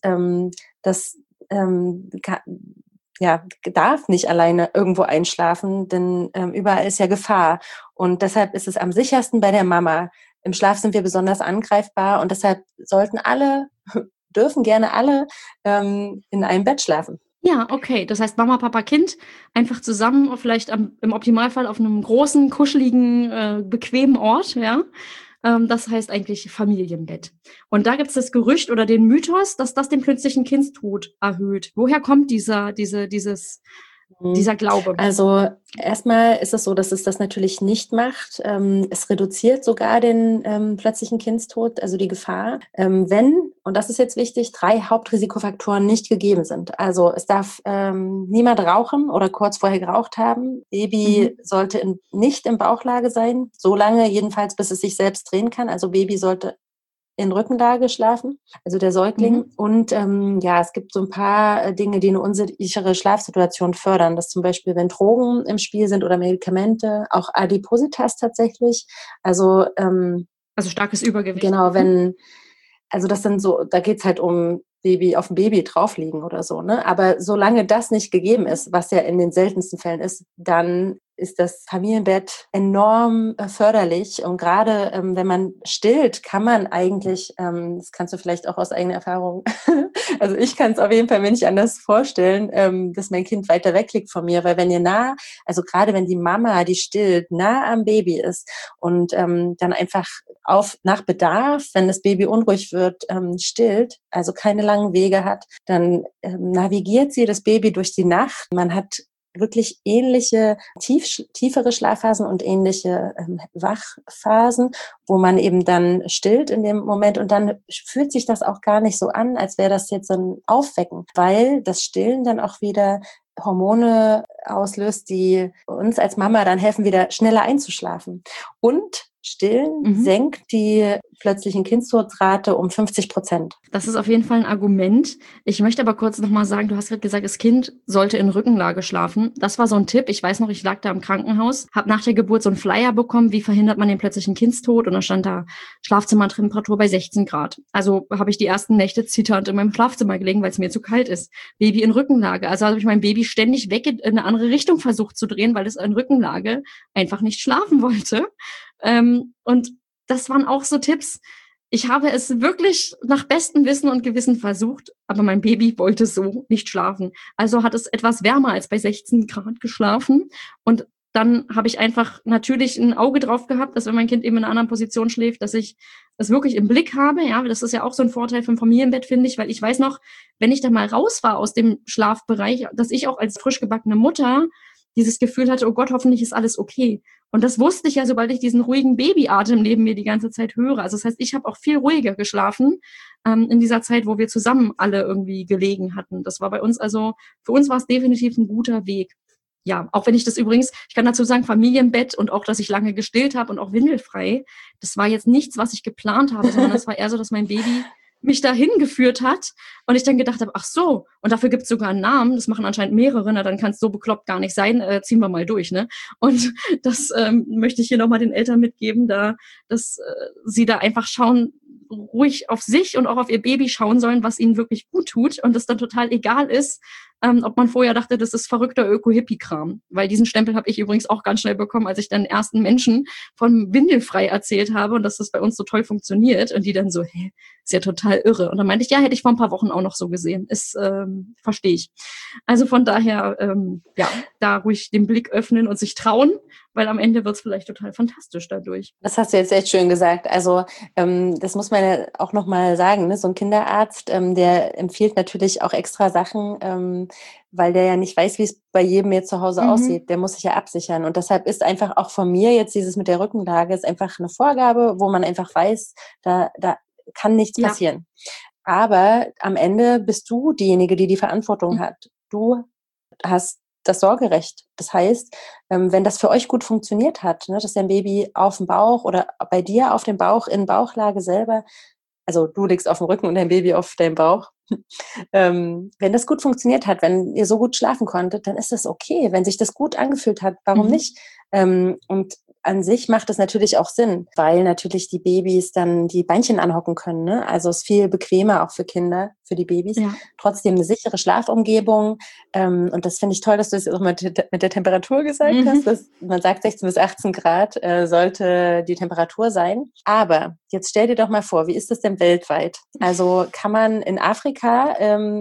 Darf nicht alleine irgendwo einschlafen, denn überall ist ja Gefahr. Und deshalb ist es am sichersten bei der Mama. Im Schlaf sind wir besonders angreifbar und deshalb dürfen gerne alle in einem Bett schlafen. Ja, okay. Das heißt, Mama, Papa, Kind einfach zusammen, vielleicht im Optimalfall auf einem großen, kuscheligen, bequemen Ort, ja. Das heißt eigentlich Familienbett. Und da gibt es das Gerücht oder den Mythos, dass das den plötzlichen Kindstod erhöht. Woher kommt dieser Glaube? Also erstmal ist es so, dass es das natürlich nicht macht. Es reduziert sogar den plötzlichen Kindstod, also die Gefahr, wenn, und das ist jetzt wichtig, 3 Hauptrisikofaktoren nicht gegeben sind. Also es darf niemand rauchen oder kurz vorher geraucht haben. Baby sollte nicht in Bauchlage sein, so lange jedenfalls, bis es sich selbst drehen kann. Also Baby sollte in Rückenlage schlafen, also der Säugling. Und es gibt so ein paar Dinge, die eine unsichere Schlafsituation fördern. Das zum Beispiel, wenn Drogen im Spiel sind oder Medikamente, auch Adipositas tatsächlich. Also starkes Übergewicht. Genau, das sind so, da geht's halt um auf dem Baby draufliegen oder so, ne? Aber solange das nicht gegeben ist, was ja in den seltensten Fällen ist, dann ist das Familienbett enorm förderlich. Und gerade wenn man stillt, kann man eigentlich, das kannst du vielleicht auch aus eigener Erfahrung, also ich kann es auf jeden Fall mir nicht anders vorstellen, dass mein Kind weiter weg liegt von mir, weil wenn ihr gerade wenn die Mama, die stillt, nah am Baby ist und dann einfach nach Bedarf, wenn das Baby unruhig wird, stillt, also keine langen Wege hat, dann navigiert sie das Baby durch die Nacht. Man hat wirklich ähnliche tiefere Schlafphasen und ähnliche Wachphasen, wo man eben dann stillt in dem Moment und dann fühlt sich das auch gar nicht so an, als wäre das jetzt so ein Aufwecken, weil das Stillen dann auch wieder Hormone auslöst, die uns als Mama dann helfen, wieder schneller einzuschlafen. Und Stillen senkt die plötzlichen Kindstodrate um 50%. Das ist auf jeden Fall ein Argument. Ich möchte aber kurz nochmal sagen, du hast gerade gesagt, das Kind sollte in Rückenlage schlafen. Das war so ein Tipp. Ich weiß noch, ich lag da im Krankenhaus, habe nach der Geburt so einen Flyer bekommen, wie verhindert man den plötzlichen Kindstod? Und da stand da Schlafzimmertemperatur bei 16 Grad. Also habe ich die ersten Nächte zitternd in meinem Schlafzimmer gelegen, weil es mir zu kalt ist. Baby in Rückenlage. Also habe ich mein Baby ständig weg in eine andere Richtung versucht zu drehen, weil es in Rückenlage einfach nicht schlafen wollte. Und das waren auch so Tipps. Ich habe es wirklich nach bestem Wissen und Gewissen versucht, aber mein Baby wollte so nicht schlafen. Also hat es etwas wärmer als bei 16 Grad geschlafen. Und dann habe ich einfach natürlich ein Auge drauf gehabt, dass wenn mein Kind eben in einer anderen Position schläft, dass ich es wirklich im Blick habe. Ja, das ist ja auch so ein Vorteil vom Familienbett, finde ich, weil ich weiß noch, wenn ich da mal raus war aus dem Schlafbereich, dass ich auch als frisch gebackene Mutter dieses Gefühl hatte, oh Gott, hoffentlich ist alles okay. Und das wusste ich ja, sobald ich diesen ruhigen Babyatem neben mir die ganze Zeit höre. Also das heißt, ich habe auch viel ruhiger geschlafen in dieser Zeit, wo wir zusammen alle irgendwie gelegen hatten. Das war bei uns für uns war es definitiv ein guter Weg. Ja, auch wenn ich das übrigens, ich kann dazu sagen, Familienbett und auch, dass ich lange gestillt habe und auch windelfrei, das war jetzt nichts, was ich geplant habe, sondern das war eher so, dass mein Baby mich dahin geführt hat und ich dann gedacht habe, ach so, und dafür gibt es sogar einen Namen, das machen anscheinend mehrere, na, dann kann es so bekloppt gar nicht sein, ziehen wir mal durch, ne? Und das möchte ich hier nochmal den Eltern mitgeben, dass sie da einfach schauen, ruhig auf sich und auch auf ihr Baby schauen sollen, was ihnen wirklich gut tut und es dann total egal ist, ob man vorher dachte, das ist verrückter Öko-Hippie-Kram. Weil diesen Stempel habe ich übrigens auch ganz schnell bekommen, als ich dann ersten Menschen von Windelfrei erzählt habe und dass das bei uns so toll funktioniert. Und die dann so, hä, ist ja total irre. Und dann meinte ich, ja, hätte ich vor ein paar Wochen auch noch so gesehen. Verstehe ich. Also von daher, ja, da ruhig den Blick öffnen und sich trauen, weil am Ende wird es vielleicht total fantastisch dadurch. Das hast du jetzt echt schön gesagt. Also das muss man ja auch nochmal sagen, ne? So ein Kinderarzt, der empfiehlt natürlich auch extra Sachen, weil der ja nicht weiß, wie es bei jedem jetzt zu Hause aussieht. Der muss sich ja absichern. Und deshalb ist einfach auch von mir jetzt dieses mit der Rückenlage ist einfach eine Vorgabe, wo man einfach weiß, da kann nichts passieren. Aber am Ende bist du diejenige, die die Verantwortung hat. Du hast das Sorgerecht. Das heißt, wenn das für euch gut funktioniert hat, ne, dass dein Baby auf dem Bauch oder bei dir auf dem Bauch in Bauchlage selber, also du liegst auf dem Rücken und dein Baby auf deinem Bauch, wenn das gut funktioniert hat, wenn ihr so gut schlafen konntet, dann ist das okay. Wenn sich das gut angefühlt hat, warum nicht? Und an sich macht es natürlich auch Sinn, weil natürlich die Babys dann die Beinchen anhocken können. Ne? Also es ist viel bequemer auch für Kinder, für die Babys. Ja. Trotzdem eine sichere Schlafumgebung. Und das finde ich toll, dass du es auch mit der Temperatur gesagt hast. Dass man sagt, 16 bis 18 Grad sollte die Temperatur sein. Aber jetzt stell dir doch mal vor, wie ist das denn weltweit? Also kann man in Afrika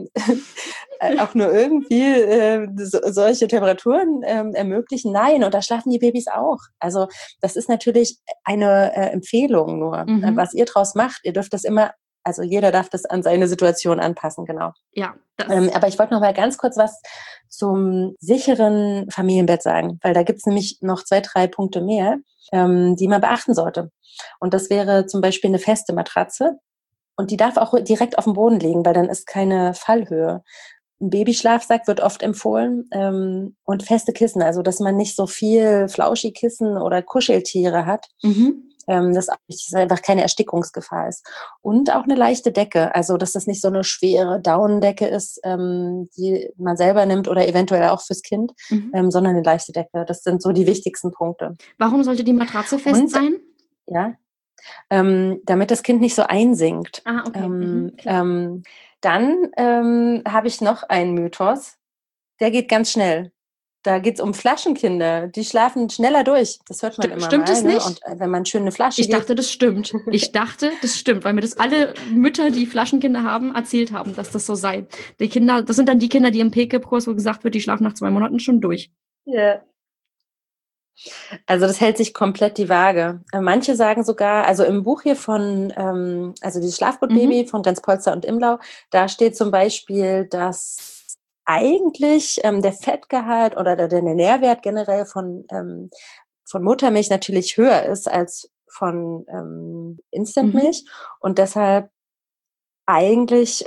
auch nur irgendwie solche Temperaturen ermöglichen? Nein, und da schlafen die Babys auch. Also das ist natürlich eine Empfehlung nur. Was ihr draus macht, ihr dürft das immer, also jeder darf das an seine Situation anpassen, genau. Ja. Aber ich wollte noch mal ganz kurz was zum sicheren Familienbett sagen, weil da gibt's nämlich noch 2, 3 Punkte mehr, die man beachten sollte. Und das wäre zum Beispiel eine feste Matratze. Und die darf auch direkt auf dem Boden liegen, weil dann ist keine Fallhöhe. Ein Babyschlafsack wird oft empfohlen und feste Kissen, also dass man nicht so viel Flauschi-Kissen oder Kuscheltiere hat, dass einfach keine Erstickungsgefahr ist. Und auch eine leichte Decke, also dass das nicht so eine schwere Daunendecke ist, die man selber nimmt oder eventuell auch fürs Kind, sondern eine leichte Decke. Das sind so die wichtigsten Punkte. Warum sollte die Matratze fest sein? Ja, damit das Kind nicht so einsinkt. Ah, okay. Dann habe ich noch einen Mythos, der geht ganz schnell. Da geht es um Flaschenkinder, die schlafen schneller durch. Das hört man immer stimmt mal. Es nicht? Und wenn man schön eine Flasche Ich dachte, das stimmt. Weil mir das alle Mütter, die Flaschenkinder haben, erzählt haben, dass das so sei. Die Kinder, das sind dann die Kinder, die im PKIP-Kurs, wo gesagt wird, die schlafen nach 2 Monaten schon durch. Ja. Also das hält sich komplett die Waage. Manche sagen sogar, also im Buch hier von, also dieses Schlafgutbaby von Renz Polster und Imlau, da steht zum Beispiel, dass eigentlich der Fettgehalt oder der Nährwert generell von Muttermilch natürlich höher ist als von Instantmilch und deshalb eigentlich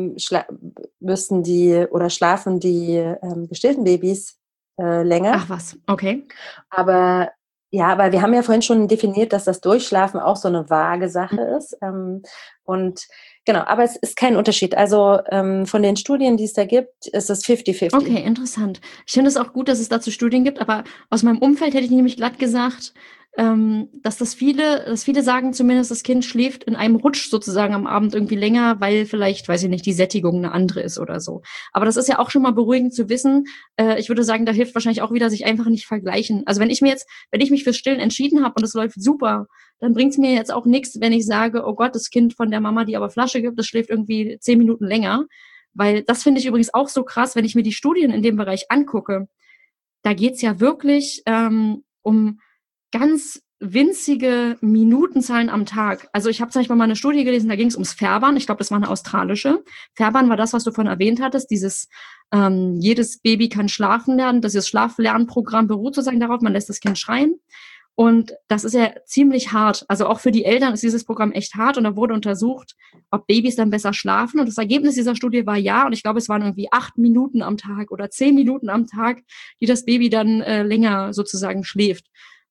müssen die oder schlafen die gestillten Babys länger. Ach was, okay. Aber wir haben ja vorhin schon definiert, dass das Durchschlafen auch so eine vage Sache ist. Und genau, aber es ist kein Unterschied. Also von den Studien, die es da gibt, ist es 50-50. Okay, interessant. Ich finde es auch gut, dass es dazu Studien gibt, aber aus meinem Umfeld hätte ich nämlich glatt gesagt, dass viele sagen zumindest, das Kind schläft in einem Rutsch sozusagen am Abend irgendwie länger, weil vielleicht, weiß ich nicht, die Sättigung eine andere ist oder so. Aber das ist ja auch schon mal beruhigend zu wissen. Ich würde sagen, da hilft wahrscheinlich auch wieder, sich einfach nicht vergleichen. Also wenn ich mich fürs Stillen entschieden habe und es läuft super, dann bringt es mir jetzt auch nichts, wenn ich sage, oh Gott, das Kind von der Mama, die aber Flasche gibt, das schläft irgendwie 10 Minuten länger. Weil das finde ich übrigens auch so krass, wenn ich mir die Studien in dem Bereich angucke. Da geht's ja wirklich um ganz winzige Minutenzahlen am Tag. Also ich habe zum Beispiel mal eine Studie gelesen, da ging es ums Färbern. Ich glaube, das war eine australische. Färbern war das, was du vorhin erwähnt hattest, dieses jedes Baby kann schlafen lernen. Das Schlaflernprogramm beruht sozusagen darauf, man lässt das Kind schreien. Und das ist ja ziemlich hart. Also auch für die Eltern ist dieses Programm echt hart. Und da wurde untersucht, ob Babys dann besser schlafen. Und das Ergebnis dieser Studie war ja. Und ich glaube, es waren irgendwie 8 Minuten am Tag oder 10 Minuten am Tag, die das Baby dann länger sozusagen schläft.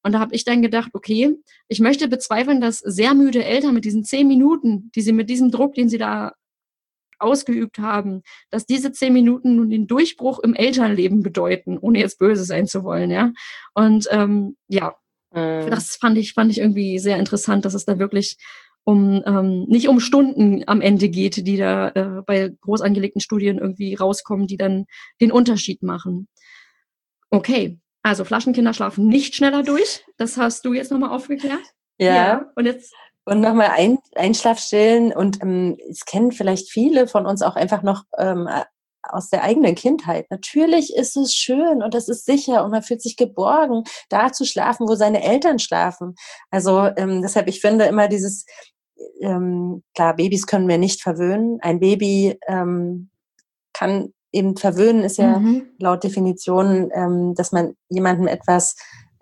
Und da habe ich dann gedacht, okay, ich möchte bezweifeln, dass sehr müde Eltern mit diesen 10 Minuten, die sie mit diesem Druck, den sie da ausgeübt haben, dass diese 10 Minuten nun den Durchbruch im Elternleben bedeuten, ohne jetzt böse sein zu wollen, ja. Und das fand ich irgendwie sehr interessant, dass es da wirklich nicht um Stunden am Ende geht, die da bei groß angelegten Studien irgendwie rauskommen, die dann den Unterschied machen. Okay, also Flaschenkinder schlafen nicht schneller durch. Das hast du jetzt nochmal aufgeklärt. Ja. Und jetzt und nochmal Einschlafstillen und es kennen vielleicht viele von uns auch einfach noch aus der eigenen Kindheit. Natürlich ist es schön und es ist sicher und man fühlt sich geborgen, da zu schlafen, wo seine Eltern schlafen. Also deshalb, ich finde immer dieses, klar, Babys können wir nicht verwöhnen. Ein Baby kann eben verwöhnen, ist ja laut Definition, dass man jemandem etwas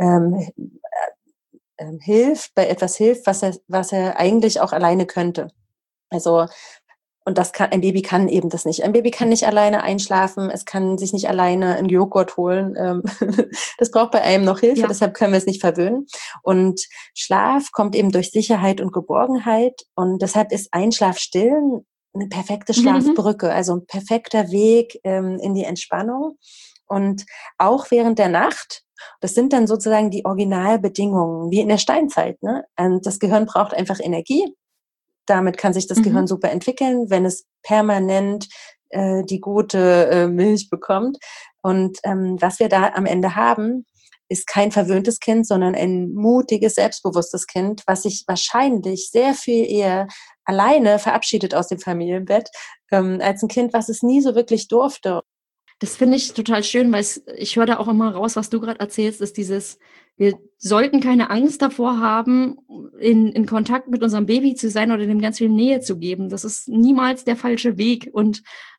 bei etwas hilft, was er eigentlich auch alleine könnte. Also, und ein Baby kann eben das nicht. Ein Baby kann nicht alleine einschlafen, es kann sich nicht alleine einen Joghurt holen. Das braucht bei einem noch Hilfe, deshalb können wir es nicht verwöhnen. Und Schlaf kommt eben durch Sicherheit und Geborgenheit. Und deshalb ist Einschlafstillen eine perfekte Schlafbrücke, also ein perfekter Weg in die Entspannung. Und auch während der Nacht, das sind dann sozusagen die Originalbedingungen, wie in der Steinzeit. Ne? Das Gehirn braucht einfach Energie. Damit kann sich das Gehirn super entwickeln, wenn es permanent die gute Milch bekommt. Und was wir da am Ende haben, ist kein verwöhntes Kind, sondern ein mutiges, selbstbewusstes Kind, was sich wahrscheinlich sehr viel eher alleine verabschiedet aus dem Familienbett, als ein Kind, was es nie so wirklich durfte. Das finde ich total schön, weil ich höre da auch immer raus, was du gerade erzählst, ist wir sollten keine Angst davor haben, in Kontakt mit unserem Baby zu sein oder dem ganz viel Nähe zu geben. Das ist niemals der falsche Weg und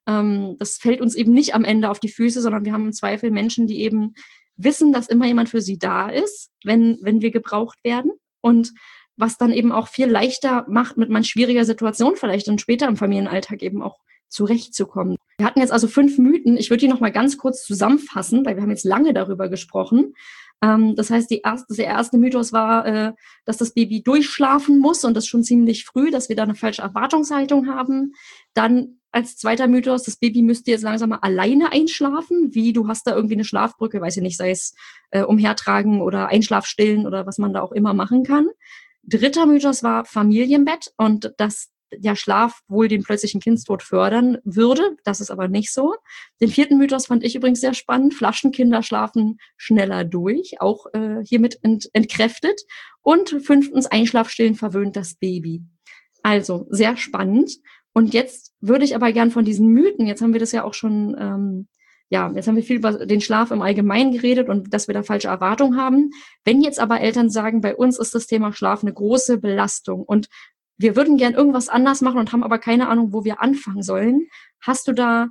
das fällt uns eben nicht am Ende auf die Füße, sondern wir haben im Zweifel Menschen, die eben wissen, dass immer jemand für sie da ist, wenn wir gebraucht werden und was dann eben auch viel leichter macht, mit man schwieriger Situation vielleicht und später im Familienalltag eben auch zurechtzukommen. Wir hatten jetzt also 5 Mythen. Ich würde die noch mal ganz kurz zusammenfassen, weil wir haben jetzt lange darüber gesprochen. Das heißt, der erste Mythos war, dass das Baby durchschlafen muss und das schon ziemlich früh, dass wir da eine falsche Erwartungshaltung haben. Dann als zweiter Mythos, das Baby müsste jetzt langsam mal alleine einschlafen, wie du hast da irgendwie eine Schlafbrücke, weiß ich nicht, sei es umhertragen oder Einschlafstillen oder was man da auch immer machen kann. Dritter Mythos war Familienbett und dass der Schlaf wohl den plötzlichen Kindstod fördern würde. Das ist aber nicht so. Den vierten Mythos fand ich übrigens sehr spannend. Flaschenkinder schlafen schneller durch, auch hiermit entkräftet. Und 5. Einschlafstillen verwöhnt das Baby. Also sehr spannend. Und jetzt würde ich aber gern von diesen Mythen, jetzt haben wir das ja auch schon, jetzt haben wir viel über den Schlaf im Allgemeinen geredet und dass wir da falsche Erwartungen haben. Wenn jetzt aber Eltern sagen, bei uns ist das Thema Schlaf eine große Belastung und wir würden gern irgendwas anders machen und haben aber keine Ahnung, wo wir anfangen sollen. Hast du da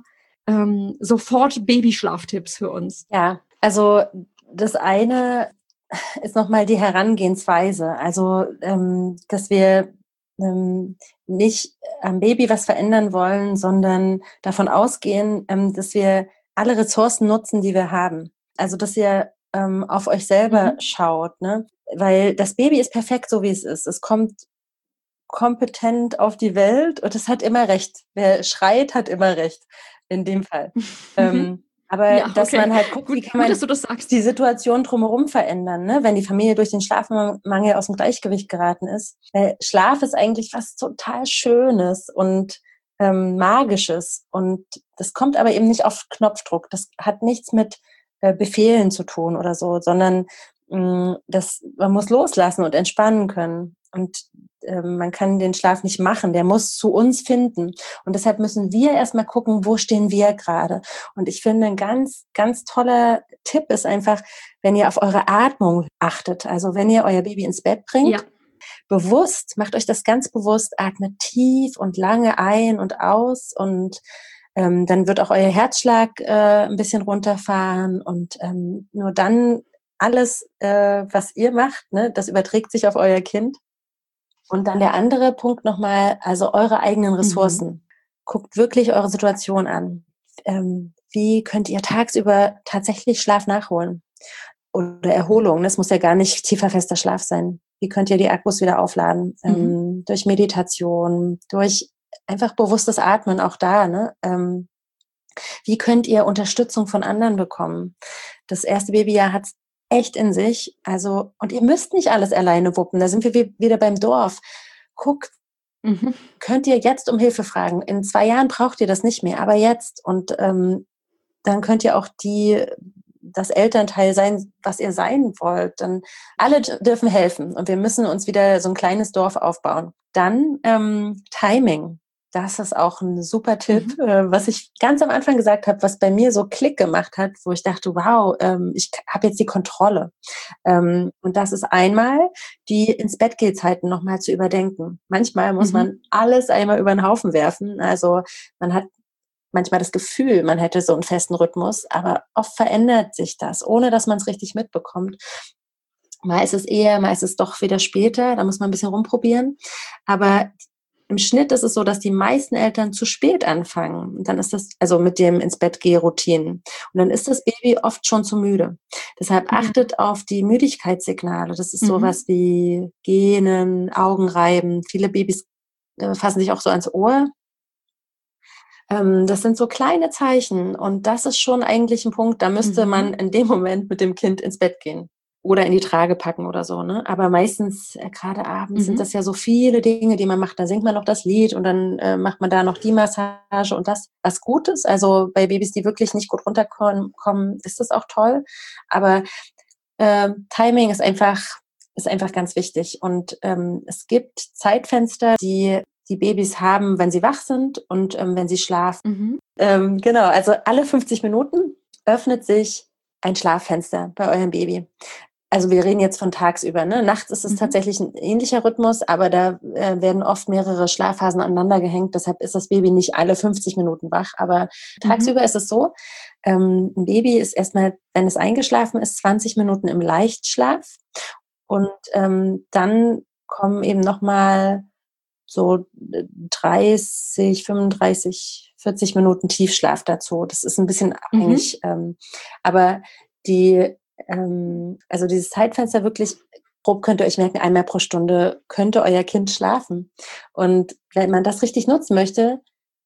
sofort Babyschlaftipps für uns? Ja, also das eine ist nochmal die Herangehensweise. Also, dass wir nicht am Baby was verändern wollen, sondern davon ausgehen, dass wir alle Ressourcen nutzen, die wir haben. Also, dass ihr auf euch selber schaut, ne? Weil das Baby ist perfekt, so wie es ist. Es kommt kompetent auf die Welt und es hat immer recht. Wer schreit, hat immer recht. In dem Fall. Aber dass man halt guckt, wie kann man die Situation drumherum verändern, ne? Wenn die Familie durch den Schlafmangel aus dem Gleichgewicht geraten ist. Schlaf ist eigentlich was total Schönes und Magisches. Und das kommt aber eben nicht auf Knopfdruck. Das hat nichts mit Befehlen zu tun oder so, sondern man muss loslassen und entspannen können. Und man kann den Schlaf nicht machen, der muss zu uns finden. Und deshalb müssen wir erstmal gucken, wo stehen wir gerade. Und ich finde, ein ganz, ganz toller Tipp ist einfach, wenn ihr auf eure Atmung achtet. Also wenn ihr euer Baby ins Bett bringt, bewusst, macht euch das ganz bewusst, atmet tief und lange ein und aus und dann wird auch euer Herzschlag ein bisschen runterfahren und nur dann alles, was ihr macht, ne, das überträgt sich auf euer Kind. Und dann der andere Punkt nochmal, also eure eigenen Ressourcen. Guckt wirklich eure Situation an. Wie könnt ihr tagsüber tatsächlich Schlaf nachholen? oder Erholung. Das muss ja gar nicht tiefer fester Schlaf sein. Wie könnt ihr die Akkus wieder aufladen? Durch Meditation, durch einfach bewusstes Atmen, auch da, ne? Wie könnt ihr Unterstützung von anderen bekommen? Das erste Babyjahr hat es echt in sich. Also, und ihr müsst nicht alles alleine wuppen. Da sind wir wieder beim Dorf. Guckt, könnt ihr jetzt um Hilfe fragen. In 2 Jahren braucht ihr das nicht mehr, aber jetzt. Und dann könnt ihr auch das Elternteil sein, was ihr sein wollt. Dann alle dürfen helfen. Und wir müssen uns wieder so ein kleines Dorf aufbauen. Dann Timing. Das ist auch ein super Tipp, was ich ganz am Anfang gesagt habe, was bei mir so Klick gemacht hat, wo ich dachte, wow, ich habe jetzt die Kontrolle. Und das ist einmal, die Ins-Bett-Geh-Zeiten nochmal zu überdenken. Manchmal muss man alles einmal über den Haufen werfen. Also man hat manchmal das Gefühl, man hätte so einen festen Rhythmus, aber oft verändert sich das, ohne dass man es richtig mitbekommt. Mal ist es eher, mal ist es doch wieder später, da muss man ein bisschen rumprobieren. Aber im Schnitt ist es so, dass die meisten Eltern zu spät anfangen. Und dann ist das, also mit dem Ins-Bett-Geh-Routinen. Und dann ist das Baby oft schon zu müde. Deshalb achtet auf die Müdigkeitssignale. Das ist sowas wie Gähnen, Augenreiben. Viele Babys fassen sich auch so ans Ohr. Das sind so kleine Zeichen. Und das ist schon eigentlich ein Punkt, da müsste man in dem Moment mit dem Kind ins Bett gehen. Oder in die Trage packen oder so, ne? Aber meistens, gerade abends, sind das ja so viele Dinge, die man macht. Da singt man noch das Lied und dann macht man da noch die Massage und das, was gut ist. Also bei Babys, die wirklich nicht gut runterkommen, ist das auch toll. Aber Timing ist einfach ganz wichtig. Und es gibt Zeitfenster, die Babys haben, wenn sie wach sind und wenn sie schlafen. Genau, also alle 50 Minuten öffnet sich ein Schlaffenster bei eurem Baby. Also wir reden jetzt von tagsüber, ne? Nachts ist es tatsächlich ein ähnlicher Rhythmus, aber da werden oft mehrere Schlafphasen aneinander gehängt. Deshalb ist das Baby nicht alle 50 Minuten wach. Aber tagsüber ist es so, ein Baby ist erstmal, wenn es eingeschlafen ist, 20 Minuten im Leichtschlaf. Und dann kommen eben nochmal so 30, 35, 40 Minuten Tiefschlaf dazu. Das ist ein bisschen abhängig. Aber also dieses Zeitfenster wirklich grob könnt ihr euch merken, einmal pro Stunde könnte euer Kind schlafen. Und wenn man das richtig nutzen möchte,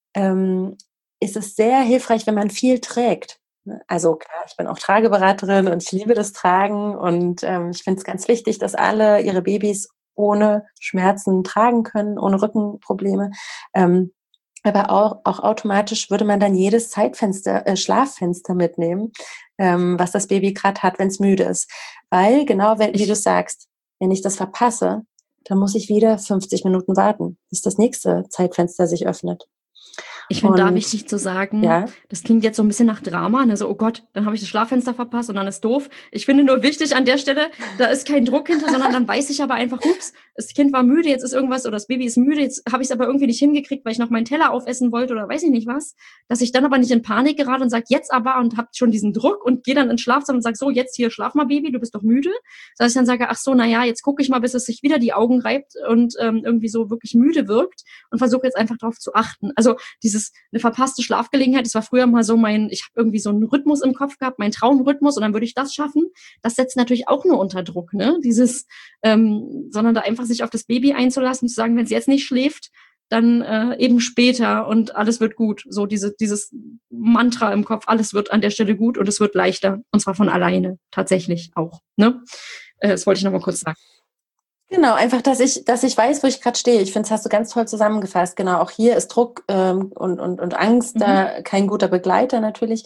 ist es sehr hilfreich, wenn man viel trägt. Also klar, ich bin auch Trageberaterin und ich liebe das Tragen und ich finde es ganz wichtig, dass alle ihre Babys ohne Schmerzen tragen können, ohne Rückenprobleme. Aber auch automatisch würde man dann jedes Schlaffenster mitnehmen, was das Baby gerade hat, wenn es müde ist. Weil, genau, wie du sagst, wenn ich das verpasse, dann muss ich wieder 50 Minuten warten, bis das nächste Zeitfenster sich öffnet. Ich finde da wichtig zu sagen, das klingt jetzt so ein bisschen nach Drama, ne? So, oh Gott, dann habe ich das Schlaffenster verpasst und dann ist doof. Ich finde nur wichtig an der Stelle, da ist kein Druck hinter, sondern dann weiß ich aber einfach, ups, das Kind war müde, jetzt ist irgendwas, oder das Baby ist müde, jetzt habe ich es aber irgendwie nicht hingekriegt, weil ich noch meinen Teller aufessen wollte oder weiß ich nicht was, dass ich dann aber nicht in Panik gerate und sage, jetzt aber, und habe schon diesen Druck und gehe dann ins Schlafzimmer und sage, so, jetzt hier, schlaf mal, Baby, du bist doch müde. Dass ich dann sage, ach so, naja, jetzt gucke ich mal, bis es sich wieder die Augen reibt und irgendwie so wirklich müde wirkt und versuche jetzt einfach darauf zu achten. Also eine verpasste Schlafgelegenheit, das war früher mal so ich habe irgendwie so einen Rhythmus im Kopf gehabt, mein Traumrhythmus, und dann würde ich das schaffen. Das setzt natürlich auch nur unter Druck, ne? Sondern da einfach sich auf das Baby einzulassen, zu sagen, wenn es jetzt nicht schläft, dann eben später und alles wird gut. So dieses Mantra im Kopf, alles wird an der Stelle gut und es wird leichter. Und zwar von alleine, tatsächlich auch, ne? Das wollte ich noch mal kurz sagen. Genau, einfach, dass ich weiß, wo ich gerade stehe. Ich finde, das hast du ganz toll zusammengefasst. Genau, auch hier ist Druck und Angst da kein guter Begleiter natürlich.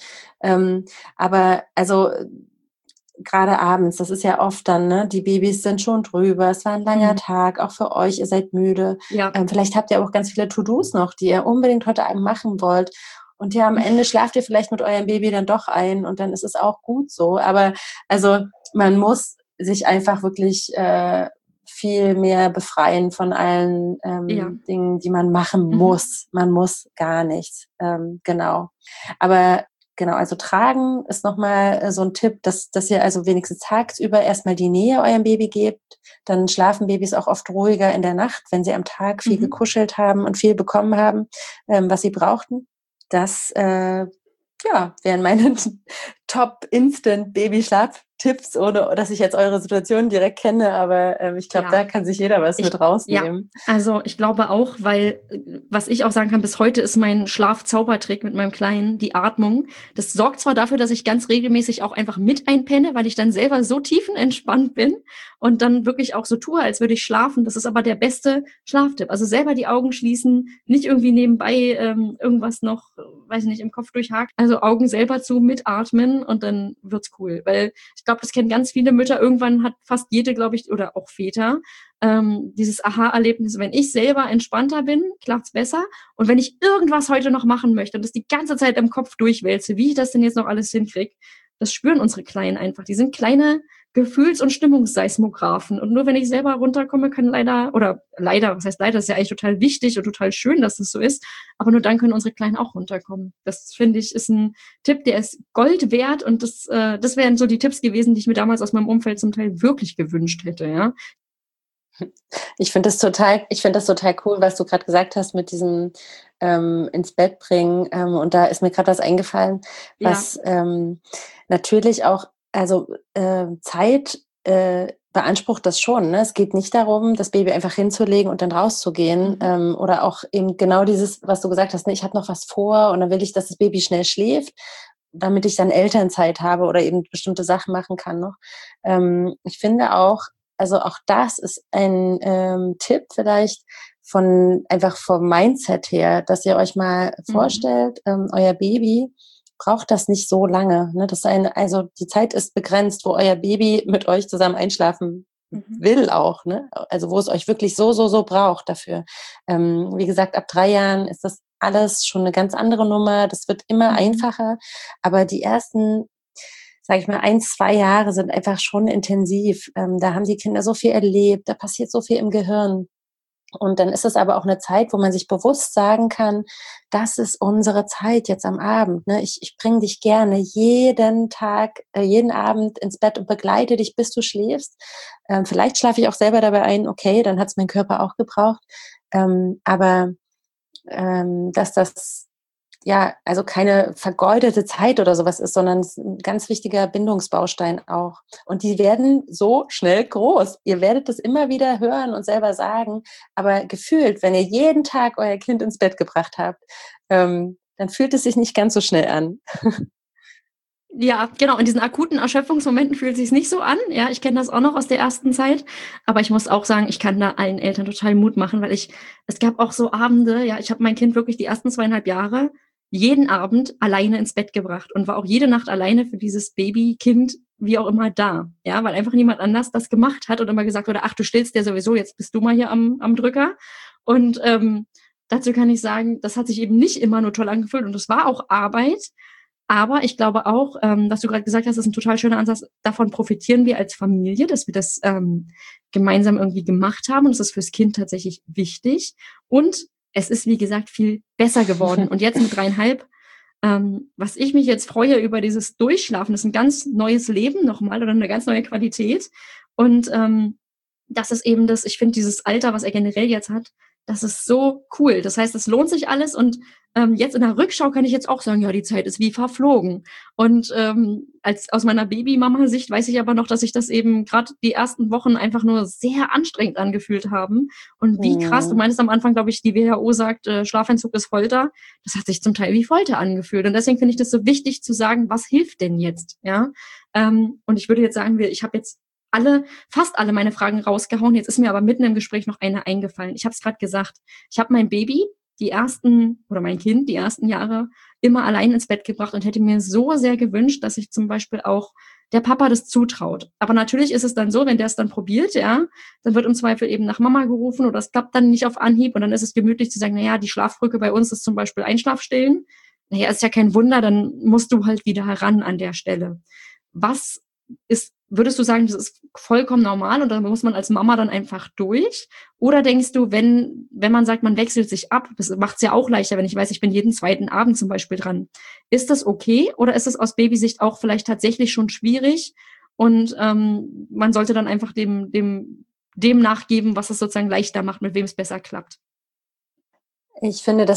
Aber also gerade abends, das ist ja oft dann, ne, die Babys sind schon drüber, es war ein langer Tag, auch für euch, ihr seid müde. Ja. Vielleicht habt ihr auch ganz viele To-Dos noch, die ihr unbedingt heute Abend machen wollt. Und ja, am Ende schlaft ihr vielleicht mit eurem Baby dann doch ein und dann ist es auch gut so. Aber also man muss sich einfach wirklich viel mehr befreien von allen Dingen, die man machen muss. Man muss gar nichts. Genau. Aber genau, also tragen ist nochmal so ein Tipp, dass ihr also wenigstens tagsüber erstmal die Nähe eurem Baby gebt. Dann schlafen Babys auch oft ruhiger in der Nacht, wenn sie am Tag viel gekuschelt haben und viel bekommen haben, was sie brauchten. Das wären meine Top-Instant-Babyschlaf Tipps, ohne dass ich jetzt eure Situation direkt kenne, aber ich glaube, da kann sich jeder was mit rausnehmen. Ja, also ich glaube auch, weil was ich auch sagen kann, bis heute ist mein Schlafzaubertrick mit meinem Kleinen die Atmung. Das sorgt zwar dafür, dass ich ganz regelmäßig auch einfach mit einpenne, weil ich dann selber so tiefenentspannt bin und dann wirklich auch so tue, als würde ich schlafen. Das ist aber der beste Schlaftipp. Also selber die Augen schließen, nicht irgendwie nebenbei irgendwas noch, weiß ich nicht, im Kopf durchhakt. Also Augen selber zu, mitatmen und dann wird's cool. Weil ich glaube, das kennen ganz viele Mütter. Irgendwann hat fast jede, glaube ich, oder auch Väter, dieses Aha-Erlebnis, wenn ich selber entspannter bin, klappt's besser. Und wenn ich irgendwas heute noch machen möchte und das die ganze Zeit im Kopf durchwälze, wie ich das denn jetzt noch alles hinkriege, das spüren unsere Kleinen einfach. Die sind kleine Gefühls- und Stimmungsseismographen. Und nur wenn ich selber runterkomme, können was heißt leider, das ist ja eigentlich total wichtig und total schön, dass das so ist, aber nur dann können unsere Kleinen auch runterkommen. Das, finde ich, ist ein Tipp, der ist Gold wert und das wären so die Tipps gewesen, die ich mir damals aus meinem Umfeld zum Teil wirklich gewünscht hätte, ja. Ich finde das total cool, was du gerade gesagt hast mit diesem ins Bett bringen. Und da ist mir gerade was eingefallen, was natürlich auch, also Zeit beansprucht das schon. Ne? Es geht nicht darum, das Baby einfach hinzulegen und dann rauszugehen. Oder auch eben genau dieses, was du gesagt hast, ne? Ich habe noch was vor und dann will ich, dass das Baby schnell schläft, damit ich dann Elternzeit habe oder eben bestimmte Sachen machen kann noch. Ich finde auch, also auch das ist ein Tipp vielleicht einfach vom Mindset her, dass ihr euch mal vorstellt, euer Baby braucht das nicht so lange. Ne? Also die Zeit ist begrenzt, wo euer Baby mit euch zusammen einschlafen will auch. Ne? Also wo es euch wirklich so braucht dafür. Wie gesagt, ab 3 Jahren ist das alles schon eine ganz andere Nummer. Das wird immer einfacher. Aber die ersten, sage ich mal, 1, 2 Jahre sind einfach schon intensiv. Da haben die Kinder so viel erlebt, da passiert so viel im Gehirn. Und dann ist es aber auch eine Zeit, wo man sich bewusst sagen kann, das ist unsere Zeit jetzt am Abend. Ne? Ich bringe dich gerne jeden Tag, jeden Abend ins Bett und begleite dich, bis du schläfst. Vielleicht schlafe ich auch selber dabei ein, okay, dann hat es mein Körper auch gebraucht. Aber dass das also keine vergeudete Zeit oder sowas ist, sondern es ist ein ganz wichtiger Bindungsbaustein auch. Und die werden so schnell groß. Ihr werdet das immer wieder hören und selber sagen, aber gefühlt, wenn ihr jeden Tag euer Kind ins Bett gebracht habt, dann fühlt es sich nicht ganz so schnell an. Ja, genau. In diesen akuten Erschöpfungsmomenten fühlt es sich nicht so an. Ja, ich kenne das auch noch aus der ersten Zeit. Aber ich muss auch sagen, ich kann da allen Eltern total Mut machen, weil es gab auch so Abende, ja, ich habe mein Kind wirklich die ersten 2,5 Jahre jeden Abend alleine ins Bett gebracht und war auch jede Nacht alleine für dieses Baby, Kind, wie auch immer da. Ja, weil einfach niemand anders das gemacht hat und immer gesagt wurde, ach, du stillst ja sowieso, jetzt bist du mal hier am Drücker. Und dazu kann ich sagen, das hat sich eben nicht immer nur toll angefühlt und es war auch Arbeit. Aber ich glaube auch, was du gerade gesagt hast, ist ein total schöner Ansatz. Davon profitieren wir als Familie, dass wir das gemeinsam irgendwie gemacht haben. Und das ist fürs Kind tatsächlich wichtig. Und es ist, wie gesagt, viel besser geworden. Und jetzt mit 3,5, was ich mich jetzt freue über dieses Durchschlafen, ist ein ganz neues Leben nochmal oder eine ganz neue Qualität. Und das ist eben das, ich finde dieses Alter, was er generell jetzt hat, das ist so cool. Das heißt, es lohnt sich alles und jetzt in der Rückschau kann ich jetzt auch sagen, ja, die Zeit ist wie verflogen. Und aus meiner Babymama-Sicht weiß ich aber noch, dass sich das eben gerade die ersten Wochen einfach nur sehr anstrengend angefühlt haben. Und wie krass, du meinst am Anfang, glaube ich, die WHO sagt, Schlafentzug ist Folter. Das hat sich zum Teil wie Folter angefühlt. Und deswegen finde ich das so wichtig zu sagen, was hilft denn jetzt? Ja. Und ich würde jetzt sagen, ich habe jetzt fast alle meine Fragen rausgehauen. Jetzt ist mir aber mitten im Gespräch noch eine eingefallen. Ich habe es gerade gesagt. Ich habe mein Baby mein Kind die ersten Jahre immer allein ins Bett gebracht und hätte mir so sehr gewünscht, dass sich zum Beispiel auch der Papa das zutraut. Aber natürlich ist es dann so, wenn der es dann probiert, ja, dann wird im Zweifel eben nach Mama gerufen oder es klappt dann nicht auf Anhieb und dann ist es gemütlich zu sagen, naja, die Schlafbrücke bei uns ist zum Beispiel Einschlafstillen. Naja, ist ja kein Wunder, dann musst du halt wieder heran an der Stelle. Würdest du sagen, das ist vollkommen normal und da muss man als Mama dann einfach durch? Oder denkst du, wenn man sagt, man wechselt sich ab, das macht es ja auch leichter, wenn ich weiß, ich bin jeden zweiten Abend zum Beispiel dran. Ist das okay oder ist es aus Babysicht auch vielleicht tatsächlich schon schwierig und man sollte dann einfach dem nachgeben, was es sozusagen leichter macht, mit wem es besser klappt? Ich finde, das ist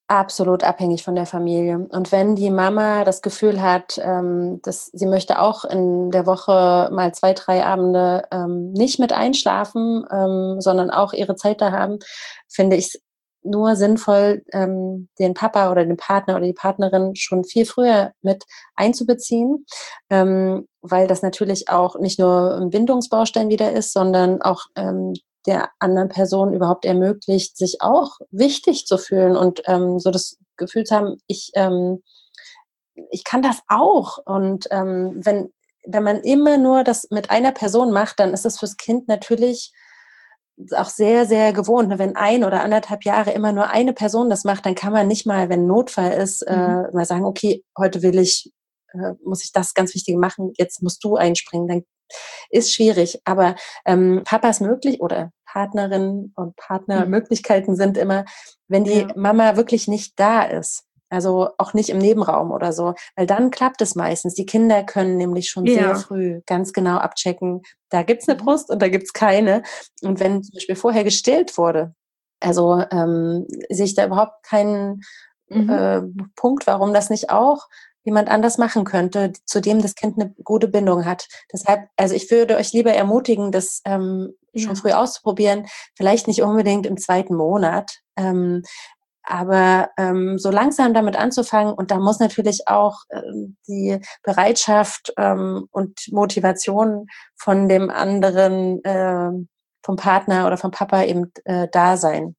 Absolut abhängig von der Familie. Und wenn die Mama das Gefühl hat, dass sie möchte auch in der Woche mal 2, 3 Abende nicht mit einschlafen, sondern auch ihre Zeit da haben, finde ich es nur sinnvoll, den Papa oder den Partner oder die Partnerin schon viel früher mit einzubeziehen, weil das natürlich auch nicht nur ein Bindungsbaustein wieder ist, sondern auch der anderen Person überhaupt ermöglicht, sich auch wichtig zu fühlen und so das Gefühl zu haben, ich kann das auch. Und wenn man immer nur das mit einer Person macht, dann ist es fürs Kind natürlich auch sehr, sehr gewohnt. Wenn 1 oder 1,5 Jahre immer nur eine Person das macht, dann kann man nicht mal, wenn Notfall ist, mal sagen, okay, heute muss ich das ganz Wichtige machen, jetzt musst du einspringen. Dann ist schwierig, aber Papas möglich oder Partnerinnen und Partnermöglichkeiten sind immer, wenn die Mama wirklich nicht da ist. Also auch nicht im Nebenraum oder so, weil dann klappt es meistens. Die Kinder können nämlich schon sehr früh ganz genau abchecken, da gibt's eine Brust und da gibt's keine. Und wenn zum Beispiel vorher gestillt wurde, also sehe ich da überhaupt keinen Punkt, warum das nicht auch jemand anders machen könnte, zu dem das Kind eine gute Bindung hat. Deshalb, also ich würde euch lieber ermutigen, das schon früh auszuprobieren, vielleicht nicht unbedingt im 2. Monat, aber so langsam damit anzufangen. Und da muss natürlich auch die Bereitschaft und Motivation von dem anderen, vom Partner oder vom Papa eben da sein.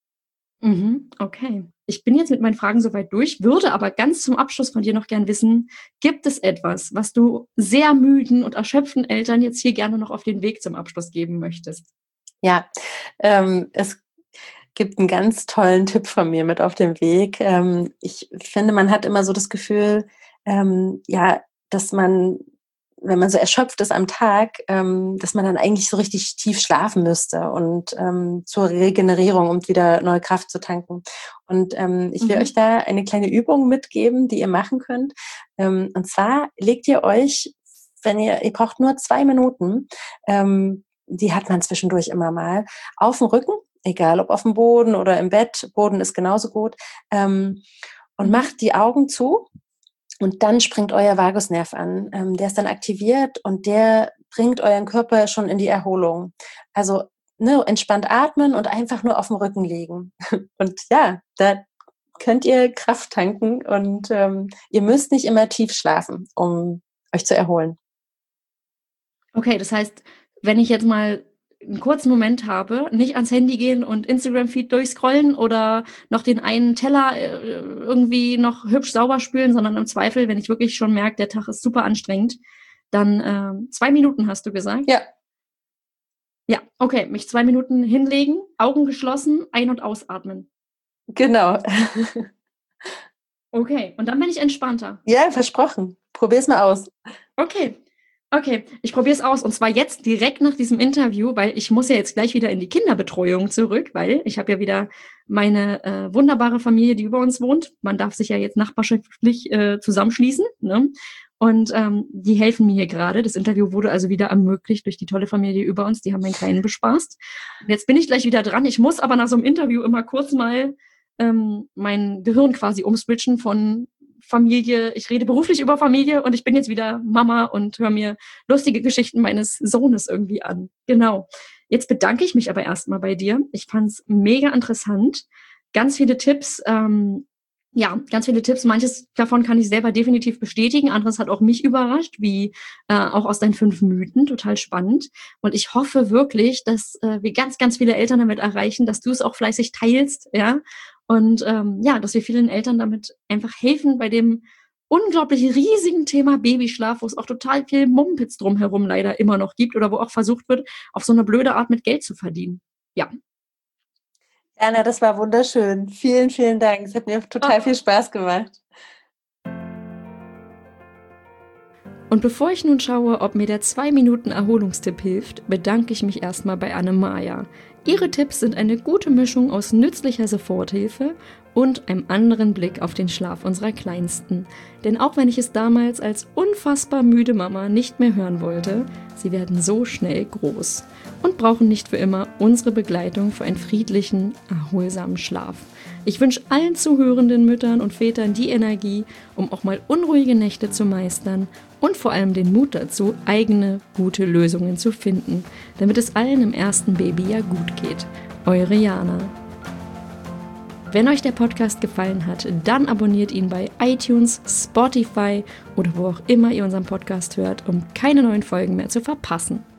Okay. Ich bin jetzt mit meinen Fragen soweit durch, würde aber ganz zum Abschluss von dir noch gern wissen, gibt es etwas, was du sehr müden und erschöpften Eltern jetzt hier gerne noch auf den Weg zum Abschluss geben möchtest? Ja, es gibt einen ganz tollen Tipp von mir mit auf dem Weg. Ich finde, man hat immer so das Gefühl, ja, dass man, wenn man so erschöpft ist am Tag, dass man dann eigentlich so richtig tief schlafen müsste und zur Regenerierung, um wieder neue Kraft zu tanken. Und ich will euch da eine kleine Übung mitgeben, die ihr machen könnt. Und zwar legt ihr euch, ihr braucht nur 2 Minuten, die hat man zwischendurch immer mal, auf dem Rücken, egal ob auf dem Boden oder im Bett, Boden ist genauso gut, und macht die Augen zu. Und dann springt euer Vagusnerv an. Der ist dann aktiviert und der bringt euren Körper schon in die Erholung. Also entspannt atmen und einfach nur auf dem Rücken liegen. Und ja, da könnt ihr Kraft tanken und ihr müsst nicht immer tief schlafen, um euch zu erholen. Okay, das heißt, wenn ich jetzt mal einen kurzen Moment habe, nicht ans Handy gehen und Instagram-Feed durchscrollen oder noch den einen Teller irgendwie noch hübsch sauber spülen, sondern im Zweifel, wenn ich wirklich schon merke, der Tag ist super anstrengend, dann 2 Minuten hast du gesagt? Ja. Ja, okay, mich 2 Minuten hinlegen, Augen geschlossen, ein- und ausatmen. Genau. Okay, und dann bin ich entspannter. Ja, versprochen. Probier's mal aus. Okay, ich probiere es aus und zwar jetzt direkt nach diesem Interview, weil ich muss ja jetzt gleich wieder in die Kinderbetreuung zurück, weil ich habe ja wieder meine wunderbare Familie, die über uns wohnt. Man darf sich ja jetzt nachbarschaftlich zusammenschließen, ne? Und die helfen mir hier gerade. Das Interview wurde also wieder ermöglicht durch die tolle Familie über uns. Die haben meinen Kleinen bespaßt. Und jetzt bin ich gleich wieder dran. Ich muss aber nach so einem Interview immer kurz mal mein Gehirn quasi umswitchen von Familie, ich rede beruflich über Familie und ich bin jetzt wieder Mama und höre mir lustige Geschichten meines Sohnes irgendwie an. Genau. Jetzt bedanke ich mich aber erstmal bei dir. Ich fand es mega interessant. Ganz viele Tipps, ganz viele Tipps. Manches davon kann ich selber definitiv bestätigen. Anderes hat auch mich überrascht, wie auch aus deinen 5 Mythen. Total spannend. Und ich hoffe wirklich, dass wir ganz, ganz viele Eltern damit erreichen, dass du es auch fleißig teilst, ja. Und dass wir vielen Eltern damit einfach helfen bei dem unglaublich riesigen Thema Babyschlaf, wo es auch total viel Mumpitz drumherum leider immer noch gibt oder wo auch versucht wird, auf so eine blöde Art mit Geld zu verdienen. Ja. Anna, das war wunderschön. Vielen, vielen Dank. Es hat mir total viel Spaß gemacht. Und bevor ich nun schaue, ob mir der 2 Minuten Erholungstipp hilft, bedanke ich mich erstmal bei Anne-Maja. Ihre Tipps sind eine gute Mischung aus nützlicher Soforthilfe und einem anderen Blick auf den Schlaf unserer Kleinsten. Denn auch wenn ich es damals als unfassbar müde Mama nicht mehr hören wollte, sie werden so schnell groß und brauchen nicht für immer unsere Begleitung für einen friedlichen, erholsamen Schlaf. Ich wünsche allen zuhörenden Müttern und Vätern die Energie, um auch mal unruhige Nächte zu meistern und vor allem den Mut dazu, eigene, gute Lösungen zu finden, damit es allen im ersten Babyjahr gut geht. Eure Jana. Wenn euch der Podcast gefallen hat, dann abonniert ihn bei iTunes, Spotify oder wo auch immer ihr unseren Podcast hört, um keine neuen Folgen mehr zu verpassen.